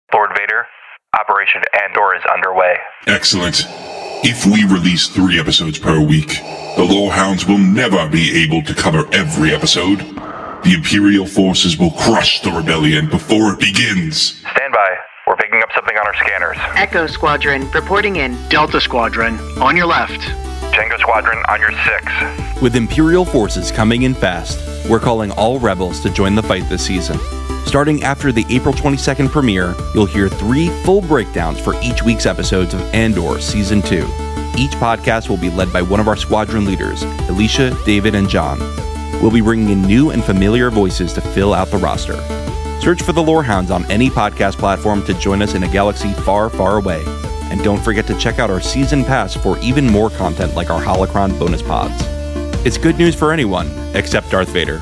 Lord Vader, Operation Andor is underway. Excellent. If we release 3 episodes per week, the Lorehounds will never be able to cover every episode. The Imperial forces will crush the rebellion before it begins. Stand by. We're picking up something on our scanners. Echo Squadron, reporting in. Delta Squadron, on your left. Tango Squadron on your 6. With Imperial forces coming in fast, we're calling all rebels to join the fight this season. Starting after the April 22nd premiere, you'll hear 3 full breakdowns for each week's episodes of Andor Season 2. Each podcast will be led by one of our squadron leaders, Alicia, David, and John. We'll be bringing in new and familiar voices to fill out the roster. Search for the Lorehounds on any podcast platform to join us in a galaxy far, far away. And don't forget to check out our season pass for even more content like our Holocron bonus pods. It's good news for anyone, except Darth Vader.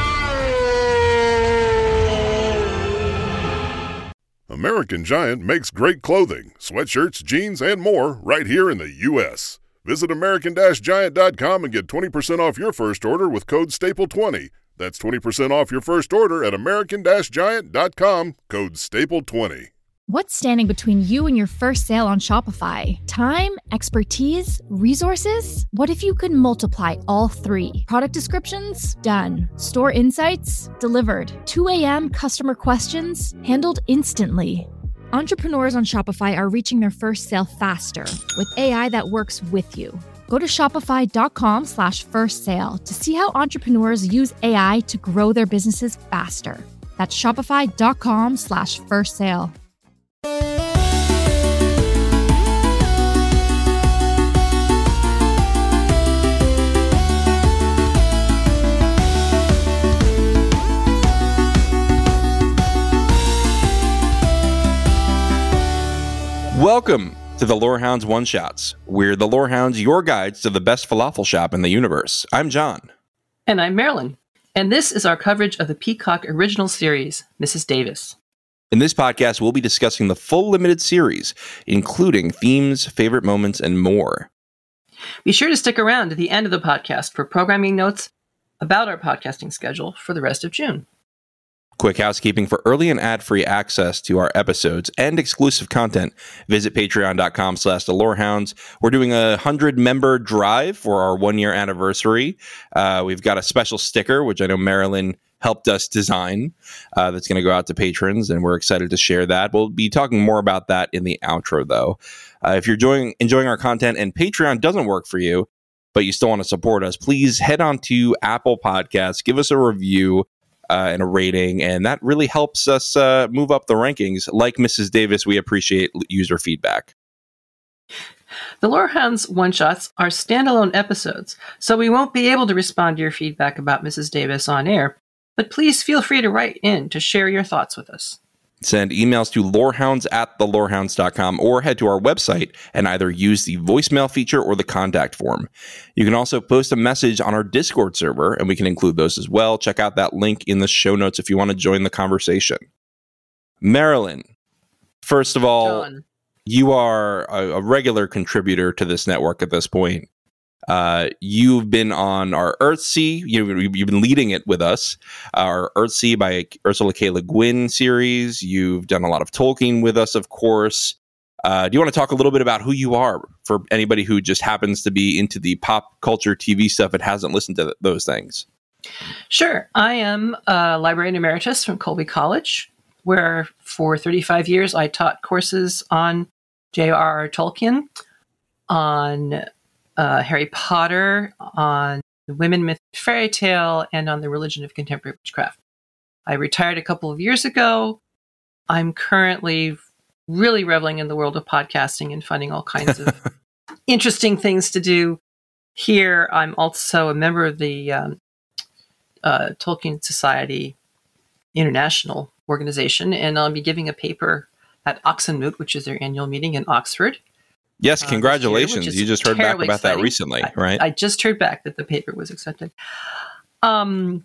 American Giant makes great clothing, sweatshirts, jeans, and more right here in the U.S. Visit American-Giant.com and get 20% off your first order with code STAPLE20. That's 20% off your first order at American-Giant.com, code STAPLE20. What's standing between you and your first sale on Shopify? Time, expertise, resources? What if you could multiply all 3? Product descriptions? Done. Store insights? Delivered. 2 a.m. customer questions? Handled instantly. Entrepreneurs on Shopify are reaching their first sale faster with AI that works with you. Go to shopify.com/first sale to see how entrepreneurs use AI to grow their businesses faster. That's shopify.com/first sale. Welcome to the Lorehounds One-Shots. We're the Lorehounds, your guides to the best falafel shop in the universe. I'm John. And I'm Marilyn. And this is our coverage of the Peacock original series, Mrs. Davis. In this podcast, we'll be discussing the full limited series, including themes, favorite moments, and more. Be sure to stick around to the end of the podcast for programming notes about our podcasting schedule for the rest of June. Quick housekeeping: for early and ad-free access to our episodes and exclusive content, visit patreon.com/thelorehounds. We're doing a 100-member drive for our 1-year anniversary. We've got a special sticker, which I know Marilyn helped us design, that's going to go out to patrons, and we're excited to share that. We'll be talking more about that in the outro, though. If you're enjoying our content and Patreon doesn't work for you, but you still want to support us, please head on to Apple Podcasts, give us a review, and a rating, and that really helps us move up the rankings. Like Mrs. Davis, we appreciate user feedback. The Lorehounds One-Shots are standalone episodes, so we won't be able to respond to your feedback about Mrs. Davis on air, but please feel free to write in to share your thoughts with us. Send emails to lorehounds@thelorehounds.com or head to our website and either use the voicemail feature or the contact form. You can also post a message on our Discord server, and we can include those as well. Check out that link in the show notes if you want to join the conversation. Marilyn, first of all, John. You are a regular contributor to this network at this point. You've been on our Earthsea. You've been leading it with us. Our Earthsea by Ursula K. Le Guin series. You've done a lot of Tolkien with us, of course. Do you want to talk a little bit about who you are for anybody who just happens to be into the pop culture TV stuff and hasn't listened to those things? Sure. I am a librarian emeritus from Colby College, where for 35 years I taught courses on J.R.R. Tolkien, on Harry Potter, on women, myth, fairy tale, and on the religion of contemporary witchcraft. I retired a couple of years ago. I'm currently really reveling in the world of podcasting and finding all kinds of interesting things to do. Here, I'm also a member of the Tolkien Society International organization, and I'll be giving a paper at Oxenmoot, which is their annual meeting in Oxford. Yes, congratulations. Year, you just heard back about that recently, right? I just heard back that the paper was accepted. Yeah,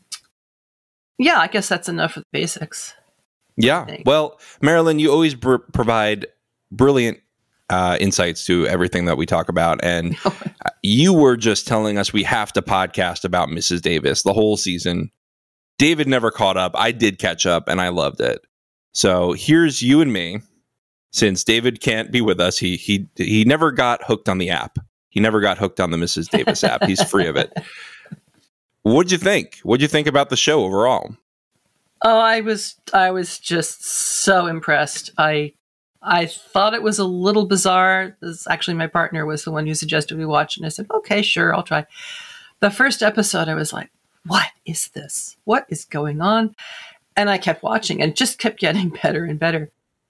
I guess that's enough for the basics. Yeah. Well, Marilyn, you always provide brilliant insights to everything that we talk about. And you were just telling us we have to podcast about Mrs. Davis the whole season. David never caught up. I did catch up, and I loved it. So here's you and me. Since David can't be with us, he never got hooked on the app. He never got hooked on the Mrs. Davis app. He's free of it. What'd you think? What'd you think about the show overall? Oh, I was just so impressed. I thought it was a little bizarre. Actually, my partner was the one who suggested we watch, and I said, "Okay, sure, I'll try." The first episode, I was like, "What is this? What is going on?" And I kept watching, and just kept getting better and better.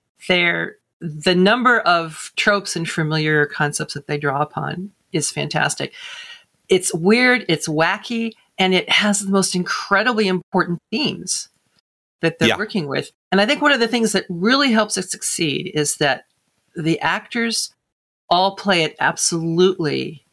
The number of tropes and familiar concepts that they draw upon is fantastic. It's weird, it's wacky, and it has the most incredibly important themes that they're working with. And I think one of the things that really helps it succeed is that the actors all play it absolutely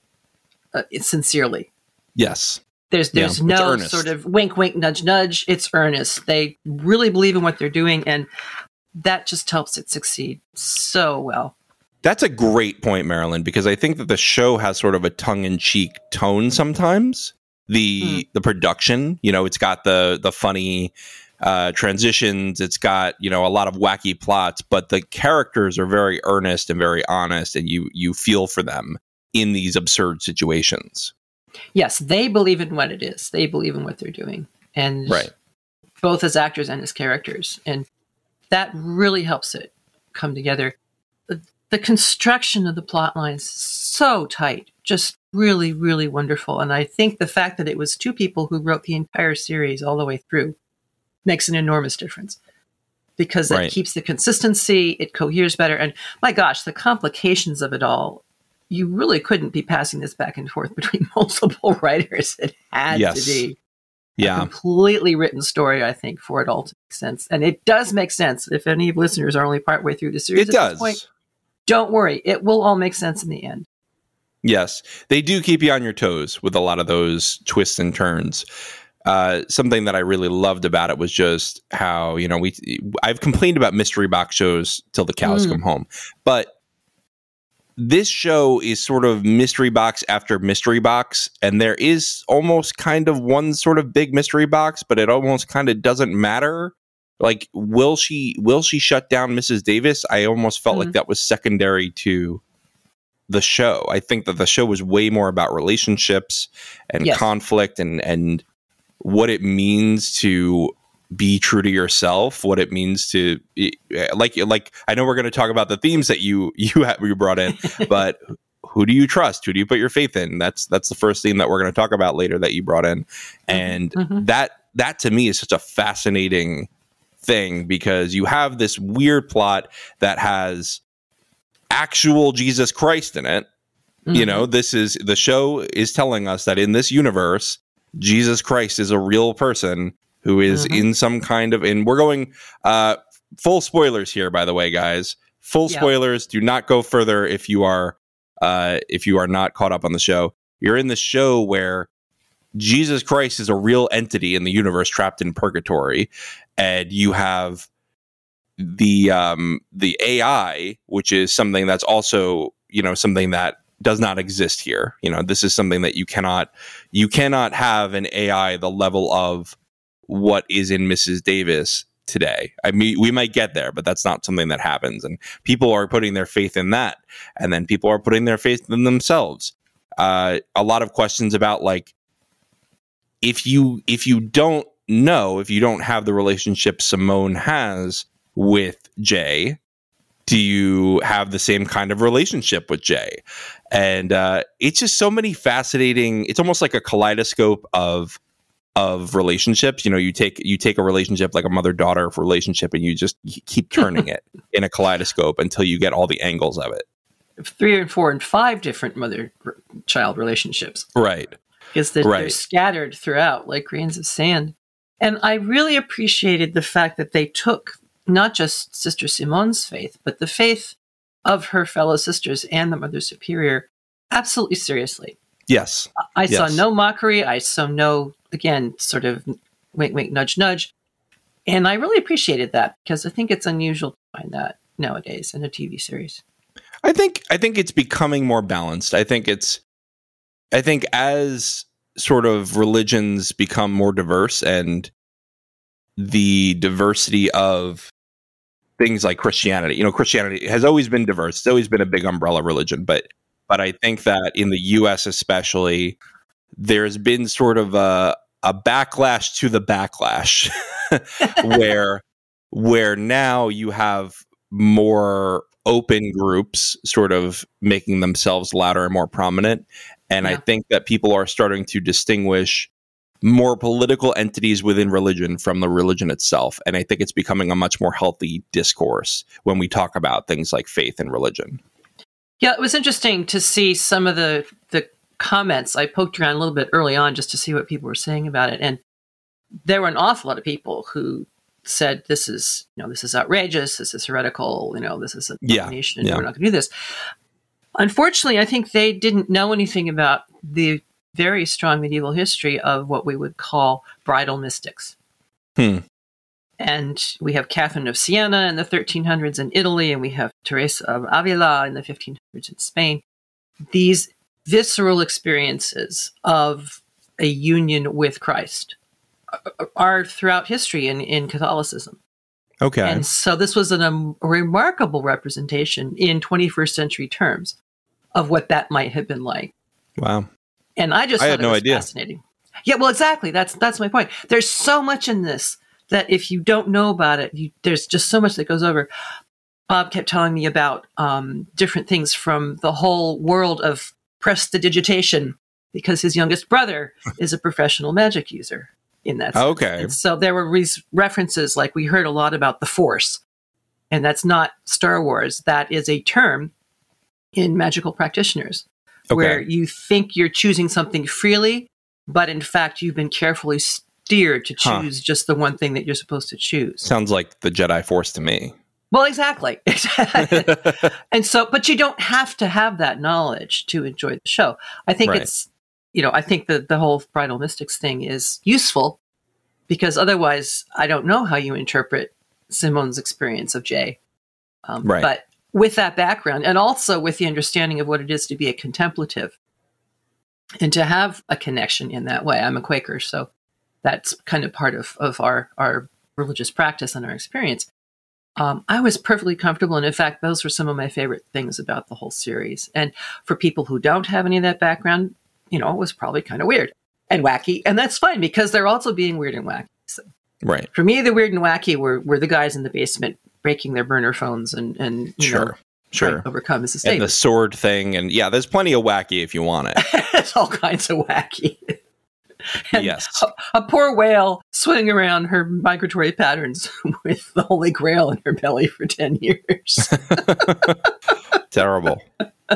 sincerely. Yes. There's no sort of wink, wink, nudge, nudge. It's earnest. They really believe in what they're doing, and that just helps it succeed so well. That's a great point, Marilyn, because I think that the show has sort of a tongue-in-cheek tone sometimes. The production, it's got the funny transitions, it's got a lot of wacky plots, but the characters are very earnest and very honest, and you feel for them in these absurd situations. Yes, they believe in what it is. They believe in what they're doing, and both as actors and as characters, and that really helps it come together. The construction of the plot lines so tight, just really, really wonderful. And I think the fact that it was two people who wrote the entire series all the way through makes an enormous difference, because it keeps the consistency, it coheres better. And my gosh, the complications of it all, you really couldn't be passing this back and forth between multiple writers. It had to be a completely written story, I think, for it all to make sense. And it does make sense. If any listeners are only partway through the series this point, don't worry. It will all make sense in the end. Yes, they do keep you on your toes with a lot of those twists and turns. Something that I really loved about it was just how, I've complained about mystery box shows till the cows come home, but this show is sort of mystery box after mystery box, and there is almost kind of one sort of big mystery box, but it almost kind of doesn't matter. Like, will she shut down Mrs. Davis? I almost felt like that was secondary to the show. I think that the show was way more about relationships and conflict and what it means to be true to yourself, what it means to like I know we're going to talk about the themes that you brought in, but who do you trust? Who do you put your faith in? That's the first theme that we're going to talk about later that you brought in. And that to me is such a fascinating thing, because you have this weird plot that has actual Jesus Christ in it. The show is telling us that in this universe, Jesus Christ is a real person who is in some kind of, and we're going full spoilers here, by the way, guys. Full spoilers. Do not go further if you are not caught up on the show. You're in the show where Jesus Christ is a real entity in the universe trapped in purgatory, and you have the AI, which is something that's also something that does not exist here. This is something that you cannot have an AI the level of what is in Mrs. Davis today. I mean, we might get there, but that's not something that happens. And people are putting their faith in that. And then people are putting their faith in themselves. A lot of questions about, like, if you don't know, if you don't have the relationship Simone has with Jay, do you have the same kind of relationship with Jay? And it's just so many fascinating, it's almost like a kaleidoscope of relationships. You take a relationship like a mother-daughter relationship, and you keep turning it in a kaleidoscope until you get all the angles of it. 3 and 4 and 5 different mother-child relationships. Right. Because they're scattered throughout like grains of sand. And I really appreciated the fact that they took not just Sister Simone's faith, but the faith of her fellow sisters and the Mother Superior absolutely seriously. Yes. I saw no mockery. I saw no, again, sort of wink, wink, nudge, nudge. And I really appreciated that, because I think it's unusual to find that nowadays in a TV series. I think it's becoming more balanced. I think as sort of religions become more diverse, and the diversity of things like Christianity. You know, Christianity has always been diverse. It's always been a big umbrella religion, but I think that in the U.S. especially, there's been sort of a backlash to the backlash, where now you have more open groups sort of making themselves louder and more prominent. And I think that people are starting to distinguish more political entities within religion from the religion itself. And I think it's becoming a much more healthy discourse when we talk about things like faith and religion. Yeah, it was interesting to see some of the comments. I poked around a little bit early on just to see what people were saying about it. And there were an awful lot of people who said, this is outrageous, this is heretical, this is an abomination, and we're not going to do this. Unfortunately, I think they didn't know anything about the very strong medieval history of what we would call bridal mystics. And we have Catherine of Siena in the 1300s in Italy, and we have Teresa of Avila in the 1500s in Spain. These visceral experiences of a union with Christ are throughout history in Catholicism. Okay. And so this was a remarkable representation in 21st century terms of what that might have been like. Wow. And I thought had no idea. Fascinating. Yeah, well, exactly. That's my point. There's so much in this that if you don't know about it, there's just so much that goes over. Bob kept telling me about different things from the whole world of prestidigitation, because his youngest brother is a professional magic user in that sense. Okay. And so there were references, like we heard a lot about the Force, and that's not Star Wars. That is a term in magical practitioners, where you think you're choosing something freely, but in fact, you've been carefully steered to choose just the one thing that you're supposed to choose. Sounds like the Jedi Force to me. Well, exactly. And so, but you don't have to have that knowledge to enjoy the show. I think it's, I think that the whole Bridal Mystics thing is useful, because otherwise I don't know how you interpret Simone's experience of Jay. But with that background, and also with the understanding of what it is to be a contemplative and to have a connection in that way. I'm a Quaker, so that's kind of part of our religious practice and our experience. I was perfectly comfortable. And in fact, those were some of my favorite things about the whole series. And for people who don't have any of that background, it was probably kind of weird and wacky. And that's fine, because they're also being weird and wacky. So for me, the weird and wacky were the guys in the basement breaking their burner phones and sure. overcome Mrs. Davis. And the sword thing. And there's plenty of wacky if you want it. It's all kinds of wacky. And yes. A poor whale swimming around her migratory patterns with the Holy Grail in her belly for 10 years. Terrible.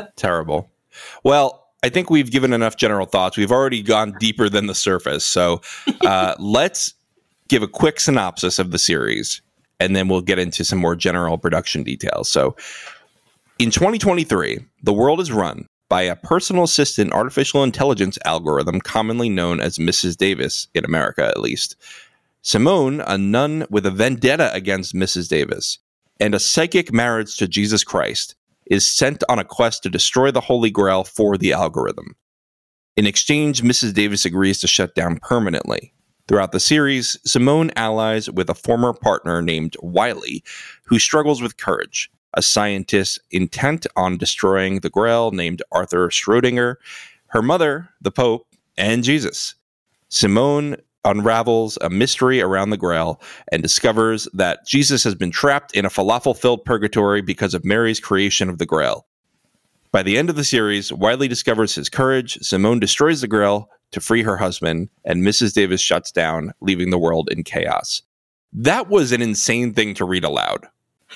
Well, I think we've given enough general thoughts. We've already gone deeper than the surface. So let's give a quick synopsis of the series, and then we'll get into some more general production details. So in 2023, the world is run by a personal assistant artificial intelligence algorithm commonly known as Mrs. Davis, in America at least. Simone, a nun with a vendetta against Mrs. Davis and a psychic marriage to Jesus Christ, is sent on a quest to destroy the Holy Grail for the algorithm. In exchange, Mrs. Davis agrees to shut down permanently. Throughout the series, Simone allies with a former partner named Wiley, who struggles with courage, a scientist intent on destroying the Grail named Arthur Schrodinger, her mother, the Pope, and Jesus. Simone unravels a mystery around the Grail and discovers that Jesus has been trapped in a falafel-filled purgatory because of Mary's creation of the Grail. By the end of the series, Wiley discovers his courage, Simone destroys the Grail to free her husband, and Mrs. Davis shuts down, leaving the world in chaos. That was an insane thing to read aloud.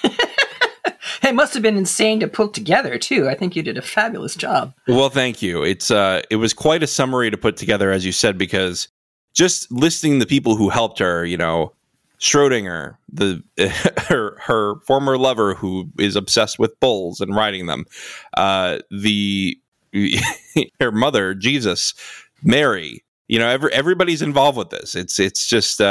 It must have been insane to put together, too. I think you did a fabulous job. Well, thank you. It was quite a summary to put together, as you said, because just listing the people who helped her, Schrodinger, her former lover who is obsessed with bulls and riding them, her mother, Jesus, Mary, everybody's involved with this. It's just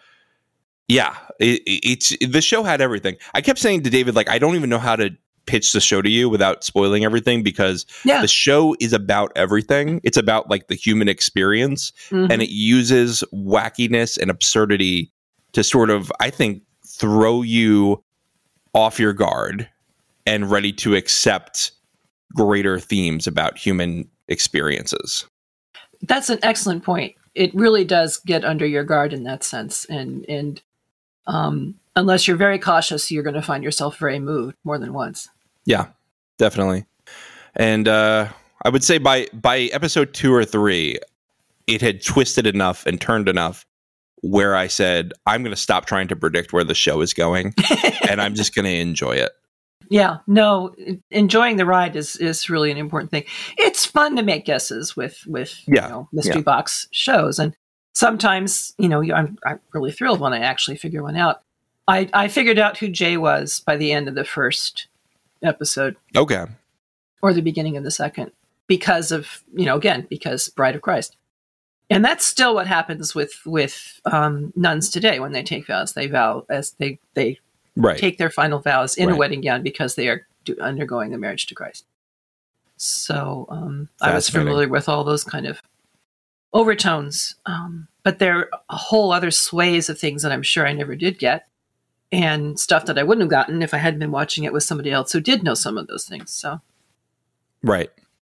the show had everything. I kept saying to David, I don't even know how to pitch the show to you without spoiling everything, because the show is about everything. It's about the human experience, and it uses wackiness and absurdity to sort of, I think, throw you off your guard and ready to accept greater themes about human experiences. That's an excellent point. It really does get under your guard in that sense. And unless you're very cautious, you're going to find yourself very moved more than once. Yeah, definitely. And I would say by episode 2 or 3, it had twisted enough and turned enough where I said, I'm going to stop trying to predict where the show is going, and I'm just going to enjoy it. Yeah, no, enjoying the ride is really an important thing. It's fun to make guesses with mystery box shows, and sometimes I'm really thrilled when I actually figure one out. I figured out who Jay was by the end of the first episode. Okay. Or the beginning of the second, because of because Bride of Christ. And that's still what happens with nuns today when they take vows. They vow as they take their final vows in a wedding gown because they are undergoing the marriage to Christ. So I was familiar with all those kind of overtones, but there are a whole other sways of things that I'm sure I never did get, and stuff that I wouldn't have gotten if I hadn't been watching it with somebody else who did know some of those things. So, right.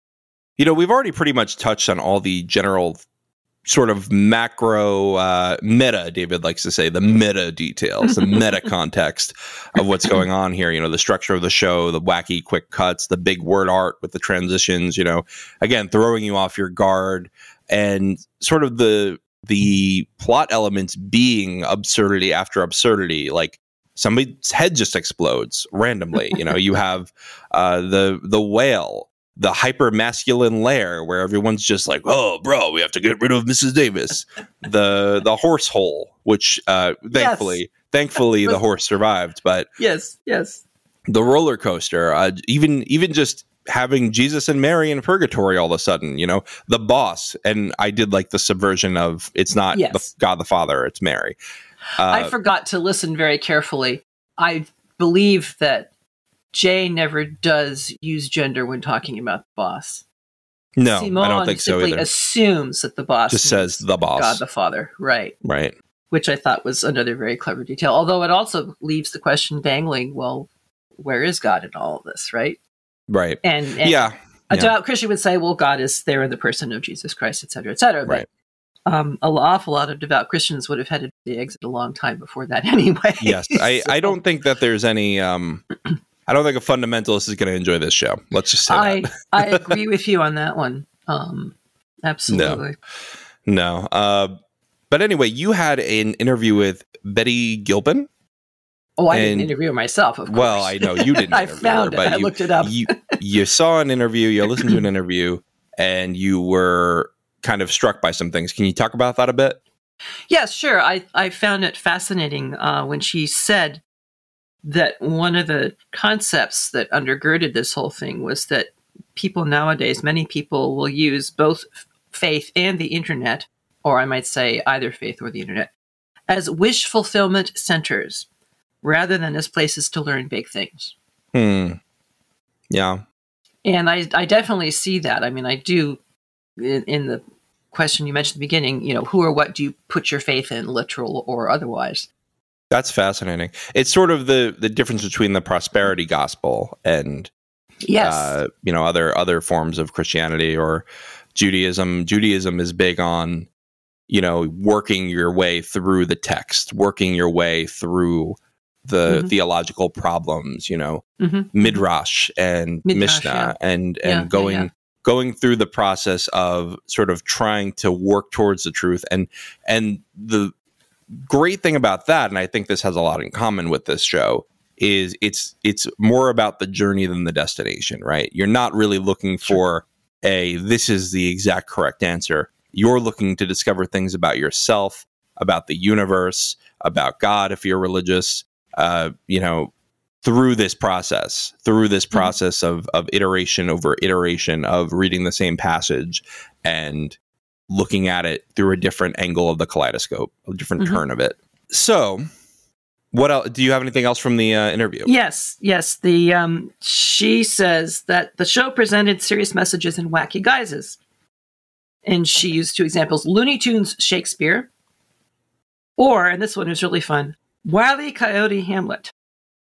We've already pretty much touched on all the general sort of macro meta, David likes to say, the meta details, the meta context of what's going on here. The structure of the show, the wacky quick cuts, the big word art with the transitions, again, throwing you off your guard, and sort of the plot elements being absurdity after absurdity. Like somebody's head just explodes randomly. You have the whale, the hyper masculine lair where everyone's just like, oh, bro, we have to get rid of Mrs. Davis. The horse hole, which thankfully the horse survived. But yes, the roller coaster, even just having Jesus and Mary in purgatory all of a sudden, the boss. And I did like the subversion of it's not God the Father, it's Mary. I forgot to listen very carefully. I believe that Jay never does use gender when talking about the boss. No, Simone I don't think so either. Assumes that the boss just says the boss, God the Father, right? Which I thought was another very clever detail. Although it also leaves the question dangling. Well, where is God in all of this, right? Right. And a devout Christian would say, well, God is there in the person of Jesus Christ, et cetera, et cetera. Right. But an awful lot of devout Christians would have headed the exit a long time before that anyway. Yes, I don't think that there's any. I don't think a fundamentalist is going to enjoy this show. Let's just say that. I agree with you on that one. Absolutely. No. But anyway, you had an interview with Betty Gilpin. Oh, I didn't interview myself, of course. Well, I know you didn't. I found it. I looked it up. You saw an interview, you listened to an interview, and you were kind of struck by some things. Can you talk about that a bit? Yes, sure. I found it fascinating when she said that one of the concepts that undergirded this whole thing was that people nowadays, many people will use both faith and the internet, or I might say either faith or the internet, as wish fulfillment centers rather than as places to learn big things. Yeah. And I definitely see that. I mean, I do, in the question you mentioned at the beginning, who or what do you put your faith in, literal or otherwise? That's fascinating. It's sort of the difference between the prosperity gospel and other forms of Christianity or Judaism. Judaism is big on, working your way through the text, working your way through the theological problems, Midrash and Mishnah, and going through the process of sort of trying to work towards the truth. And the great thing about that, and I think this has a lot in common with this show, is it's more about the journey than the destination, right? You're not really looking for this is the exact correct answer. You're looking to discover things about yourself, about the universe, about God, if you're religious, through this process of iteration over iteration of reading the same passage and looking at it through a different angle of the kaleidoscope, a different turn of it. So, what else? Do you have anything else from the interview? Yes. She says that the show presented serious messages in wacky guises. And she used 2 examples, Looney Tunes Shakespeare, or, and this one is really fun, Wile E. Coyote Hamlet.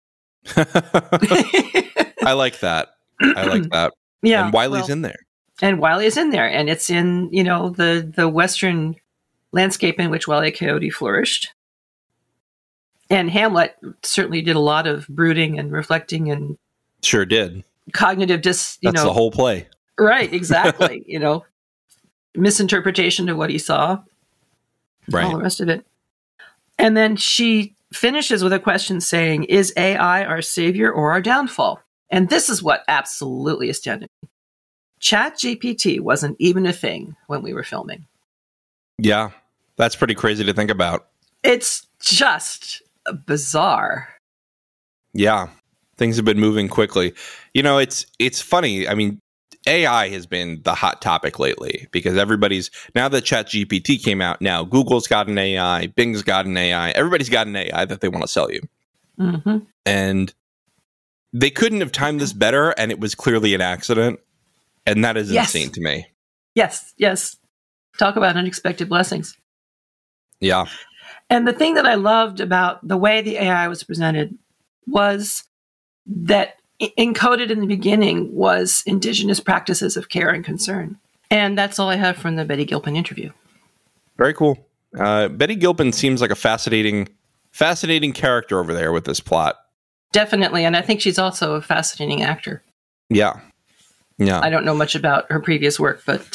I like that. Yeah. And Wiley's in there. And Wiley is in there. And it's in, the Western landscape in which Wile E. Coyote flourished. And Hamlet certainly did a lot of brooding and reflecting and sure did. Cognitive That's the whole play. Right, exactly. Misinterpretation of what he saw. Right. All the rest of it. And then she finishes with a question saying, is AI our savior or our downfall? And this is what absolutely astounded me. ChatGPT wasn't even a thing when we were filming. Yeah, that's pretty crazy to think about. It's just bizarre. Yeah, things have been moving quickly. It's funny. I mean, AI has been the hot topic lately because now that ChatGPT came out, now Google's got an AI, Bing's got an AI, everybody's got an AI that they want to sell you. Mm-hmm. And they couldn't have timed this better, and it was clearly an accident. And that is insane to me. Yes. Talk about unexpected blessings. Yeah. And the thing that I loved about the way the AI was presented was that encoded in the beginning was indigenous practices of care and concern. And that's all I have from the Betty Gilpin interview. Very cool. Betty Gilpin seems like a fascinating character over there with this plot. Definitely. And I think she's also a fascinating actor. Yeah. I don't know much about her previous work, but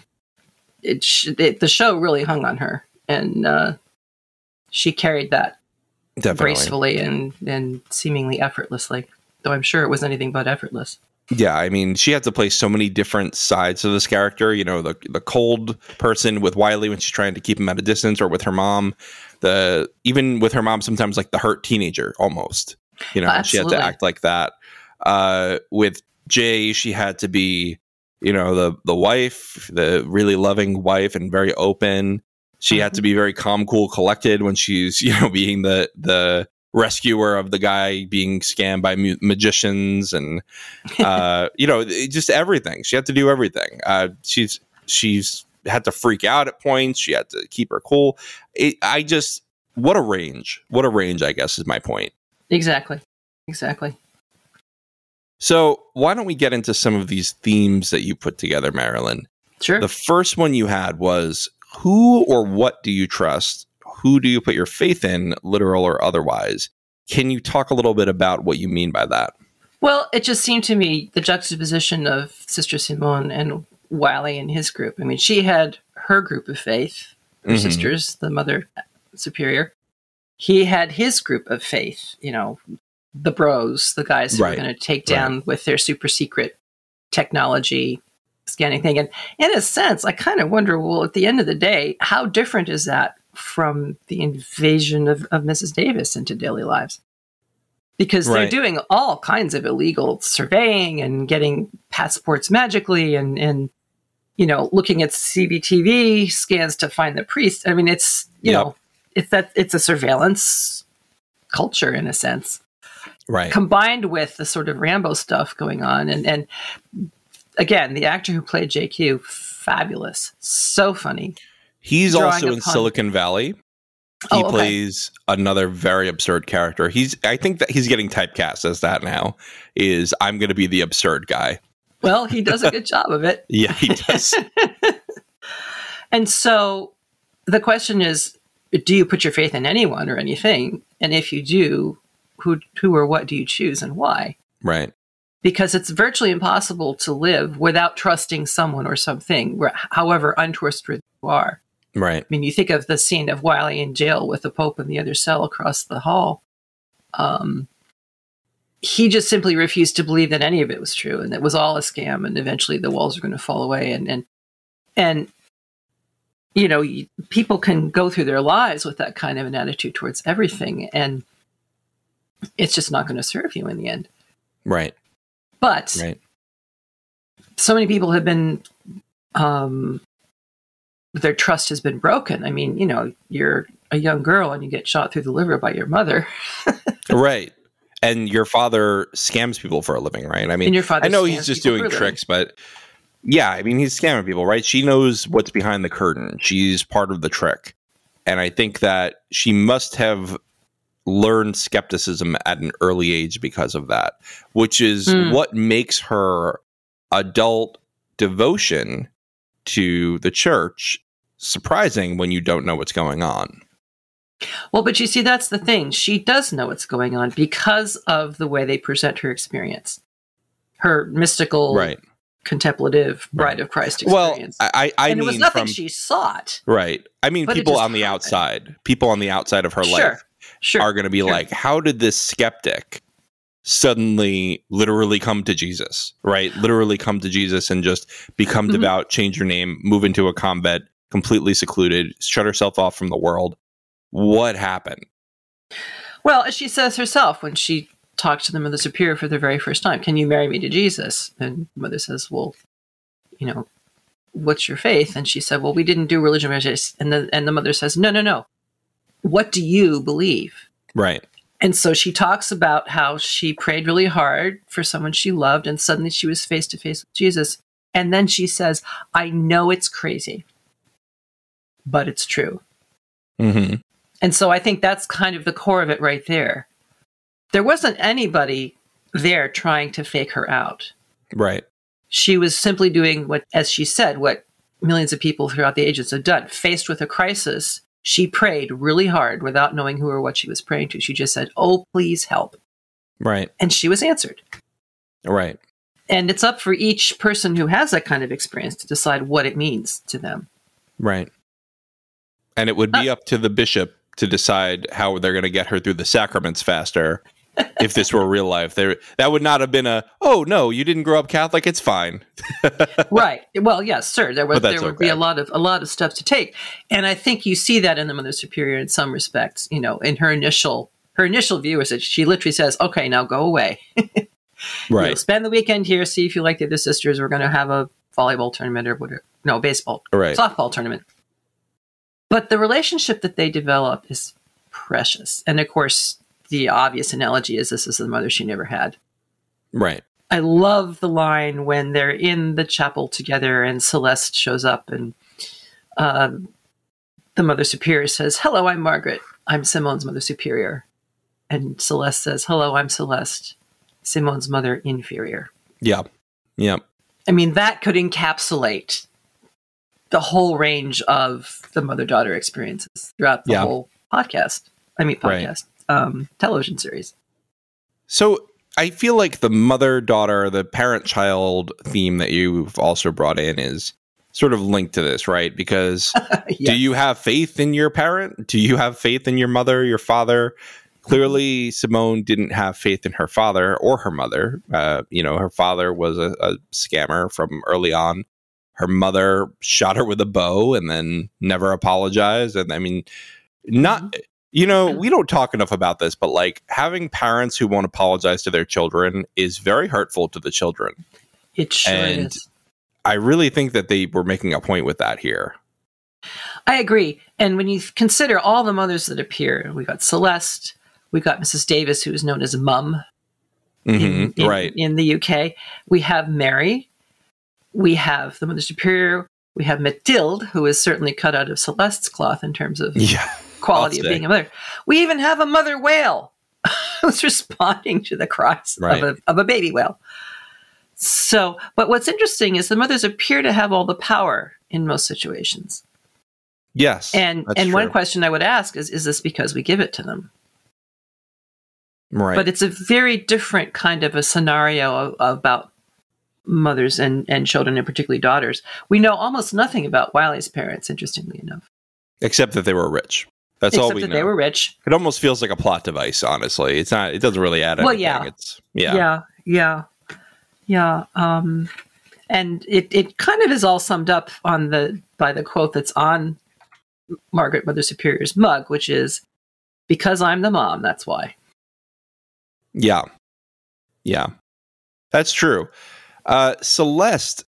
the show really hung on her. And she carried that gracefully and seemingly effortlessly. Though I'm sure it was anything but effortless. Yeah, I mean, she had to play so many different sides of this character. The cold person with Wiley when she's trying to keep him at a distance, or with her mom. Even with her mom, sometimes like the hurt teenager almost. She had to act like that. With Jay, she had to be, the wife, the really loving wife, and very open. She had to be very calm, cool, collected when she's, being the rescuer of the guy being scammed by magicians and, just everything. She had to do everything. She's had to freak out at points. She had to keep her cool. What a range. What a range, I guess, is my point. Exactly. So why don't we get into some of these themes that you put together, Marilyn? Sure. The first one you had was, who or what do you trust? Who do you put your faith in, literal or otherwise? Can you talk a little bit about what you mean by that? Well, it just seemed to me the juxtaposition of Sister Simone and Wiley and his group. I mean, she had her group of faith, her sisters, the Mother Superior. He had his group of faith, the bros, the guys who were going to take down with their super secret technology scanning thing. And in a sense, I kind of wonder, well, at the end of the day, how different is that from the invasion of Mrs. Davis into daily lives? Because they're doing all kinds of illegal surveying and getting passports magically and looking at CCTV scans to find the priest. I mean, it's, it's a surveillance culture in a sense. Right. Combined with the sort of Rambo stuff going on. And again, the actor who played JQ, fabulous. So funny. He's also in Silicon Valley. He plays another very absurd character. I think that he's getting typecast as that now. I'm going to be the absurd guy. Well, he does a good job of it. Yeah, he does. And so the question is, do you put your faith in anyone or anything? And if you do, who or what do you choose and why? Right. Because it's virtually impossible to live without trusting someone or something, however untrustworthy you are. Right. I mean, you think of the scene of Wiley in jail with the Pope in the other cell across the hall. He just simply refused to believe that any of it was true, and it was all a scam, and eventually the walls are going to fall away. And people can go through their lives with that kind of an attitude towards everything, and it's just not going to serve you in the end. Right. But so many people have been, their trust has been broken. I mean, you're a young girl and you get shot through the liver by your mother. Right. And your father scams people for a living, right? I mean, I know he's just doing tricks, but yeah, I mean, he's scamming people, right? She knows what's behind the curtain. She's part of the trick. And I think that she must have learned skepticism at an early age because of that, which is what makes her adult devotion to the church surprising when you don't know what's going on. Well, but you see, that's the thing. She does know what's going on because of the way they present her experience. Her mystical, contemplative Bride of Christ experience. Well, I and mean, it was nothing she sought. Right. I mean, people on the outside, people on the outside of her life are going to be like, how did this skeptic suddenly literally come to Jesus, right? Literally come to Jesus and just become devout, change her name, move into a convent, completely secluded, shut herself off from the world. What happened? Well, as she says herself, when she talks to the Mother Superior for the very first time, can you marry me to Jesus? And the mother says, well, you know, what's your faith? And she said, well, we didn't do religion. And the mother says, no. What do you believe? Right. And so she talks about how she prayed really hard for someone she loved, and suddenly she was face to face with Jesus. And then she says, I know it's crazy, but it's true. Mm-hmm. And so I think that's kind of the core of it right there. There wasn't anybody there trying to fake her out. Right. She was simply doing what, as she said, what millions of people throughout the ages have done. Faced with a crisis, she prayed really hard without knowing who or what she was praying to. She just said, oh, please help. Right. And she was answered. Right. And it's up for each person who has that kind of experience to decide what it means to them. Right. And it would be up to the bishop to decide how they're going to get her through the sacraments faster. If this were real life, that would not have been oh no, you didn't grow up Catholic, it's fine. Right. Well, yes, sir. There would be a lot of steps to take, and I think you see that in the Mother Superior in some respects. You know, in her initial view is that she literally says, "Okay, now go away. Right. You know, spend the weekend here. See if you like the other sisters. We're going to have a volleyball tournament or whatever. No, baseball, softball tournament." But the relationship that they develop is precious, and of course, the obvious analogy is this is the mother she never had. Right. I love the line when they're in the chapel together and Celeste shows up and the Mother Superior says, hello, I'm Margaret. I'm Simone's Mother Superior. And Celeste says, hello, I'm Celeste. Simone's Mother Inferior. Yeah. Yeah. I mean, that could encapsulate the whole range of the mother-daughter experiences throughout the whole podcast. Television series. So I feel like the mother-daughter, the parent-child theme that you've also brought in is sort of linked to this, right? Because yes. Do you have faith in your parent? Do you have faith in your mother, your father? Clearly, Simone didn't have faith in her father or her mother. Her father was a scammer from early on. Her mother shot her with a bow and then never apologized. And I mean, we don't talk enough about this, but like having parents who won't apologize to their children is very hurtful to the children. It sure is. I really think that they were making a point with that here. I agree. And when you consider all the mothers that appear, we got Celeste, we got Mrs. Davis, who is known as Mum in the UK. We have Mary. We have the Mother Superior. We have Mathilde, who is certainly cut out of Celeste's cloth in terms of quality of being a mother. We even have a mother whale who's responding to the cries of a baby whale. So, but what's interesting is the mothers appear to have all the power in most situations. Yes. And one question I would ask is this because we give it to them? Right. But it's a very different kind of a scenario about mothers and children, and particularly daughters. We know almost nothing about Wiley's parents, interestingly enough. Except that they were rich. That's all we know. They were rich. It almost feels like a plot device, honestly. It's not. It doesn't really add anything. Well, yeah. And it kind of is all summed up by the quote that's on Margaret Mother Superior's mug, which is, "Because I'm the mom, that's why." Yeah, that's true. Celeste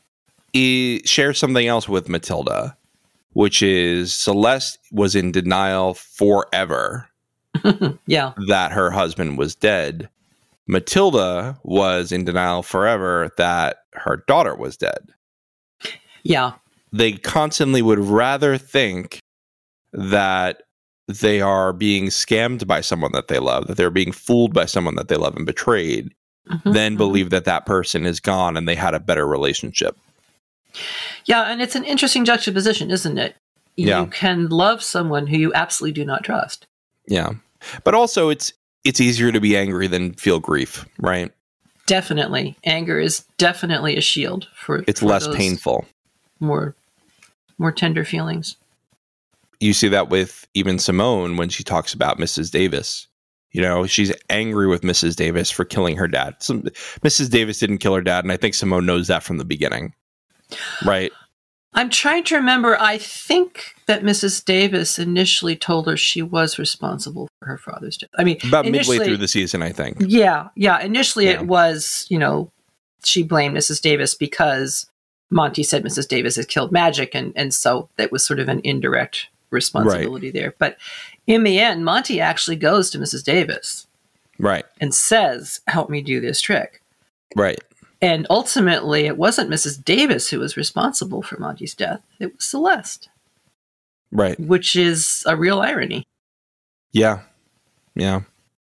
shares something else with Matilda, which is Celeste was in denial forever that her husband was dead. Matilda was in denial forever that her daughter was dead. Yeah. They constantly would rather think that they are being scammed by someone that they love, that they're being fooled by someone that they love and betrayed, then believe that that person is gone and they had a better relationship. Yeah, and it's an interesting juxtaposition, isn't it? Yeah. You can love someone who you absolutely do not trust. Yeah. But also it's easier to be angry than feel grief, right? Definitely. Anger is definitely a shield for It's less painful. More tender feelings. You see that with even Simone when she talks about Mrs. Davis. You know, she's angry with Mrs. Davis for killing her dad. Mrs. Davis didn't kill her dad, and I think Simone knows that from the beginning. Right? I'm trying to remember. I think that Mrs. Davis initially told her she was responsible for her father's death. I mean, about midway through the season, I think. Yeah. Initially, it was, she blamed Mrs. Davis because Monty said Mrs. Davis had killed Magic, and so that was sort of an indirect responsibility there. But in the end, Monty actually goes to Mrs. Davis, right, and says, "Help me do this trick." Right. And ultimately, it wasn't Mrs. Davis who was responsible for Monty's death. It was Celeste. Right. Which is a real irony. Yeah. Yeah.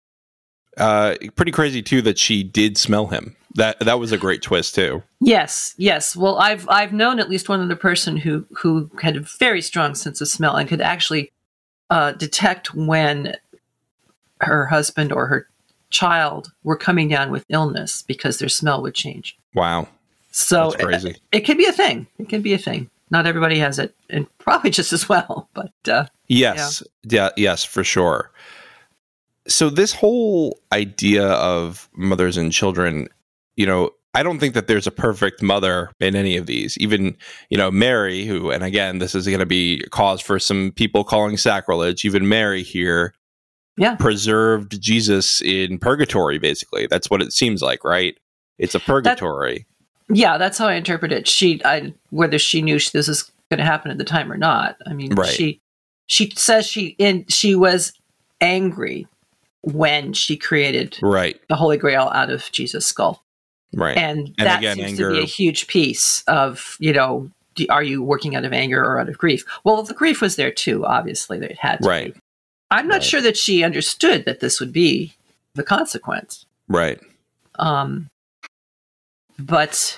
Pretty crazy, too, that she did smell him. That was a great twist, too. Yes. Well, I've known at least one other person who had a very strong sense of smell and could actually detect when her husband or her child were coming down with illness because their smell would change. Wow. So that's crazy. It can be a thing. It can be a thing. Not everybody has it, and probably just as well. But yes. Yeah, yes, for sure. So this whole idea of mothers and children, I don't think that there's a perfect mother in any of these. Even, Mary, who, and again, this is going to be cause for some people calling sacrilege. Even Mary here preserved Jesus in purgatory, basically. That's what it seems like, right? It's a purgatory. That's how I interpret it. Whether she knew this was going to happen at the time or not. I mean, right. She says she was angry when she created the Holy Grail out of Jesus' skull. Right. And that again, seems to be a huge piece of, are you working out of anger or out of grief? Well, the grief was there too, obviously. It had to be. I'm not sure that she understood that this would be the consequence. Right. But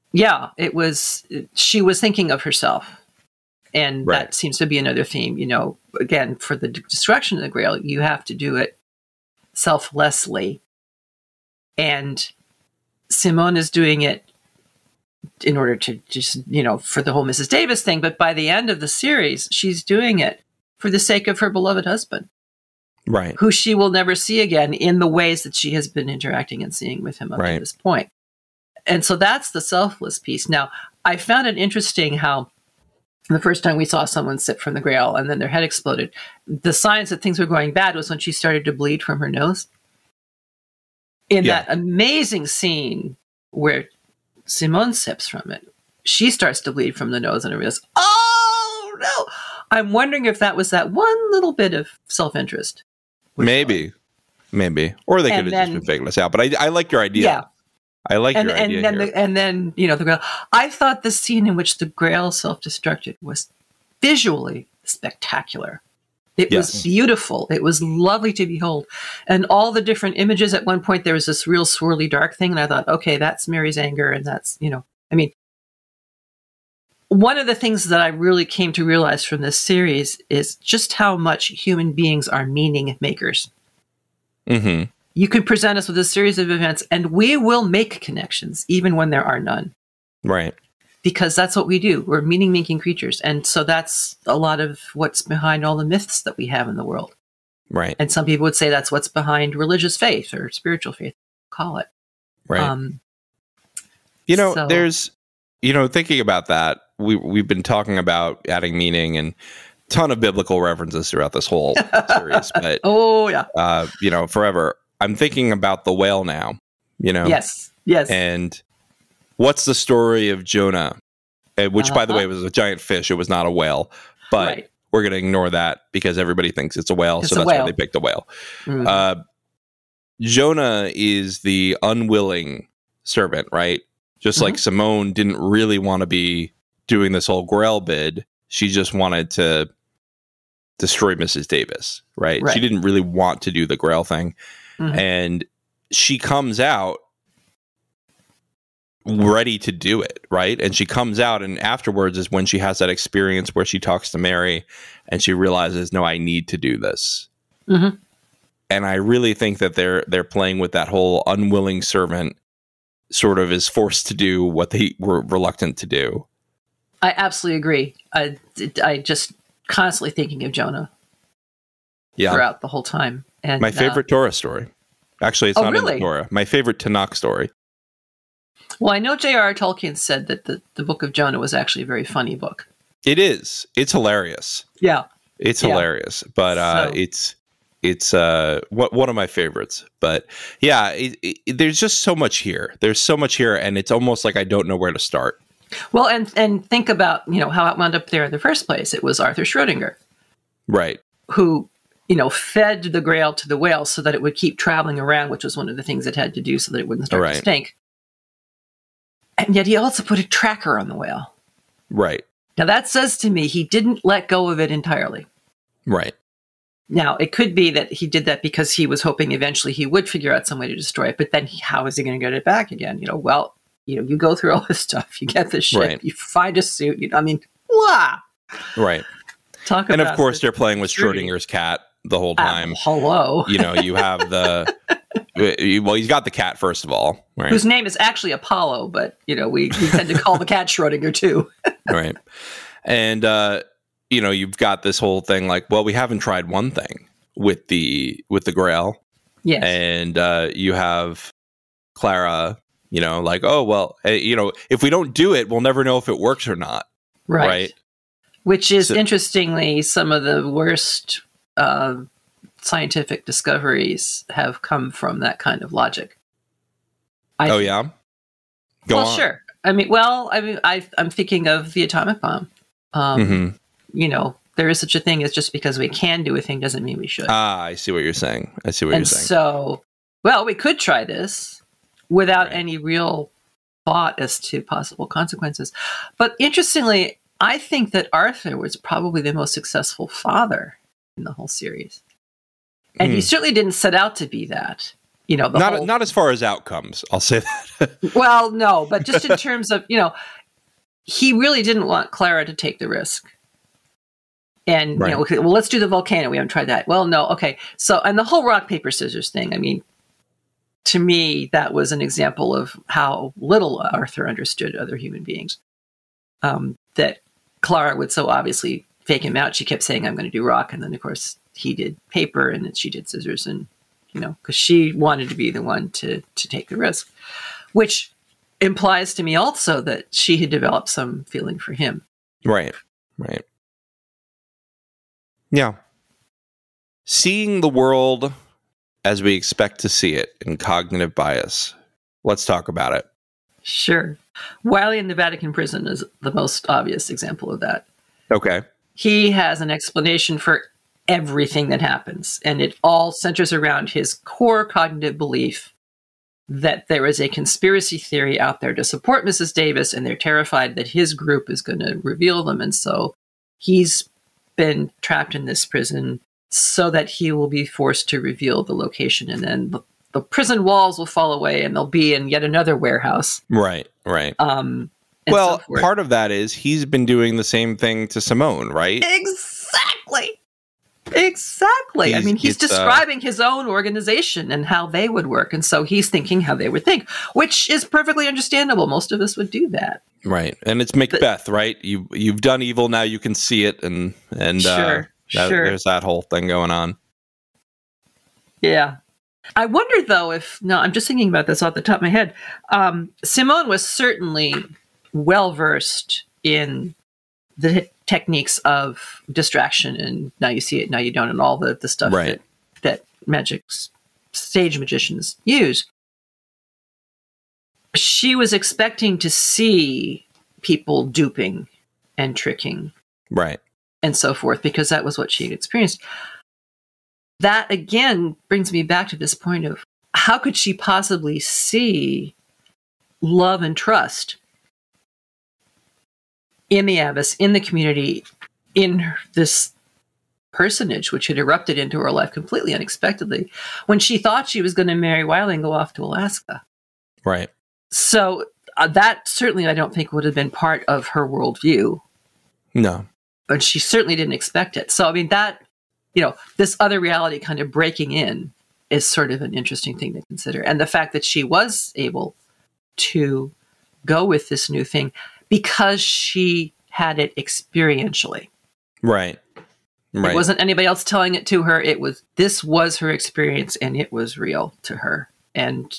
she was thinking of herself. And that seems to be another theme, again, for the destruction of the Grail, you have to do it selflessly. And Simone is doing it in order to just, for the whole Mrs. Davis thing. But by the end of the series, she's doing it for the sake of her beloved husband. Right. Who she will never see again in the ways that she has been interacting and seeing with him up to this point. And so that's the selfless piece. Now, I found it interesting how the first time we saw someone sip from the Grail and then their head exploded, the signs that things were going bad was when she started to bleed from her nose. In that amazing scene where Simone sips from it, she starts to bleed from the nose and realizes, oh no! I'm wondering if that was that one little bit of self-interest. Maybe. Or they could have just been faking us out. But I like your idea. Yeah. I like your idea. And then the Grail. I thought the scene in which the Grail self-destructed was visually spectacular. It was beautiful. It was lovely to behold. And all the different images, at one point there was this real swirly dark thing. And I thought, okay, that's Mary's anger. And that's, one of the things that I really came to realize from this series is just how much human beings are meaning makers. Mm-hmm. You could present us with a series of events and we will make connections even when there are none. Right. Because that's what we do. We're meaning-making creatures. And so that's a lot of what's behind all the myths that we have in the world. Right. And some people would say that's what's behind religious faith or spiritual faith, call it. Right. There's, thinking about that, we've been talking about adding meaning and ton of biblical references throughout this whole series. But, forever. I'm thinking about the whale now, Yes. And what's the story of Jonah? Which, by the way, was a giant fish. It was not a whale. But we're going to ignore that because everybody thinks it's a whale. So that's why they picked a whale. Mm-hmm. Jonah is the unwilling servant, right? Just like Simone didn't really want to be doing this whole Grail bid. She just wanted to destroy Mrs. Davis, right? Right. She didn't really want to do the Grail thing. Mhm. And she comes out ready to do it, right? And she comes out, and afterwards is when she has that experience where she talks to Mary and she realizes, no, I need to do this. Mhm. And I really think that they're playing with that whole unwilling servant sort of is forced to do what they were reluctant to do. I absolutely agree. I just constantly thinking of Jonah throughout the whole time. And my favorite Torah story. Actually, it's not in the really? Torah. My favorite Tanakh story. Well, I know J.R.R. Tolkien said that the Book of Jonah was actually a very funny book. It is. It's hilarious. Yeah. It's hilarious. But it's one of my favorites. But yeah, there's just so much here. There's so much here, and it's almost like I don't know where to start. Well, and think about, how it wound up there in the first place. It was Arthur Schrödinger. Right. Who, fed the Grail to the whale so that it would keep traveling around, which was one of the things it had to do so that it wouldn't start to stink. And yet he also put a tracker on the whale. Right. Now that says to me he didn't let go of it entirely. Right. Now, it could be that he did that because he was hoping eventually he would figure out some way to destroy it, but then how is he going to get it back again? You go through all this stuff, you get the ship, you find a suit, wow. Right. And of course they're playing with Schrodinger's cat the whole time. Hello. You have he's got the cat, first of all. Right? Whose name is actually Apollo, but, we tend to call the cat Schrodinger too. Right. And, you've got this whole thing like, well, we haven't tried one thing with the Grail. Yes. And you have Clara, like, oh, well, if we don't do it, we'll never know if it works or not. Right. Which is, interestingly, some of the worst scientific discoveries have come from that kind of logic. Yeah? Go on. Sure. I'm thinking of the atomic bomb. There is such a thing as just because we can do a thing doesn't mean we should. I see what you're saying. So, we could try this without any real thought as to possible consequences. But interestingly, I think that Arthur was probably the most successful father in the whole series. And he certainly didn't set out to be that. Not as far as outcomes, I'll say that. Well, no, but just in terms of, he really didn't want Clara to take the risk. And, let's do the volcano. We haven't tried that. Well, no. Okay. So, and the whole rock, paper, scissors thing, to me, that was an example of how little Arthur understood other human beings. That Clara would so obviously fake him out. She kept saying, I'm going to do rock. And then, of course, he did paper and then she did scissors. And, because she wanted to be the one to take the risk, which implies to me also that she had developed some feeling for him. Right. Yeah. Seeing the world as we expect to see it in cognitive bias. Let's talk about it. Sure. Wiley in the Vatican prison is the most obvious example of that. Okay. He has an explanation for everything that happens, and it all centers around his core cognitive belief that there is a conspiracy theory out there to support Mrs. Davis, and they're terrified that his group is going to reveal them, and so he's been trapped in this prison so that he will be forced to reveal the location, and then the prison walls will fall away and they'll be in yet another warehouse. Right. Well, part of that is he's been doing the same thing to Simone, right? Exactly. He's describing his own organization and how they would work. And so he's thinking how they would think, which is perfectly understandable. Most of us would do that. Right. And it's Macbeth, right? You've done evil, now you can see it. And sure. There's that whole thing going on. Yeah. I wonder, though, I'm just thinking about this off the top of my head. Simone was certainly well-versed in the techniques of distraction and now you see it, now you don't, and all the stuff that stage magicians use. She was expecting to see people duping and tricking. Right. And so forth, because that was what she had experienced. That, again, brings me back to this point of how could she possibly see love and trust in the abbess, in the community, in this personage, which had erupted into her life completely unexpectedly when she thought she was going to marry Wiley and go off to Alaska. Right. So that certainly, I don't think, would have been part of her worldview. No. But she certainly didn't expect it. So, I mean, that, this other reality kind of breaking in is sort of an interesting thing to consider. And the fact that she was able to go with this new thing because she had it experientially. Right. It wasn't anybody else telling it to her. This was her experience, and it was real to her. And,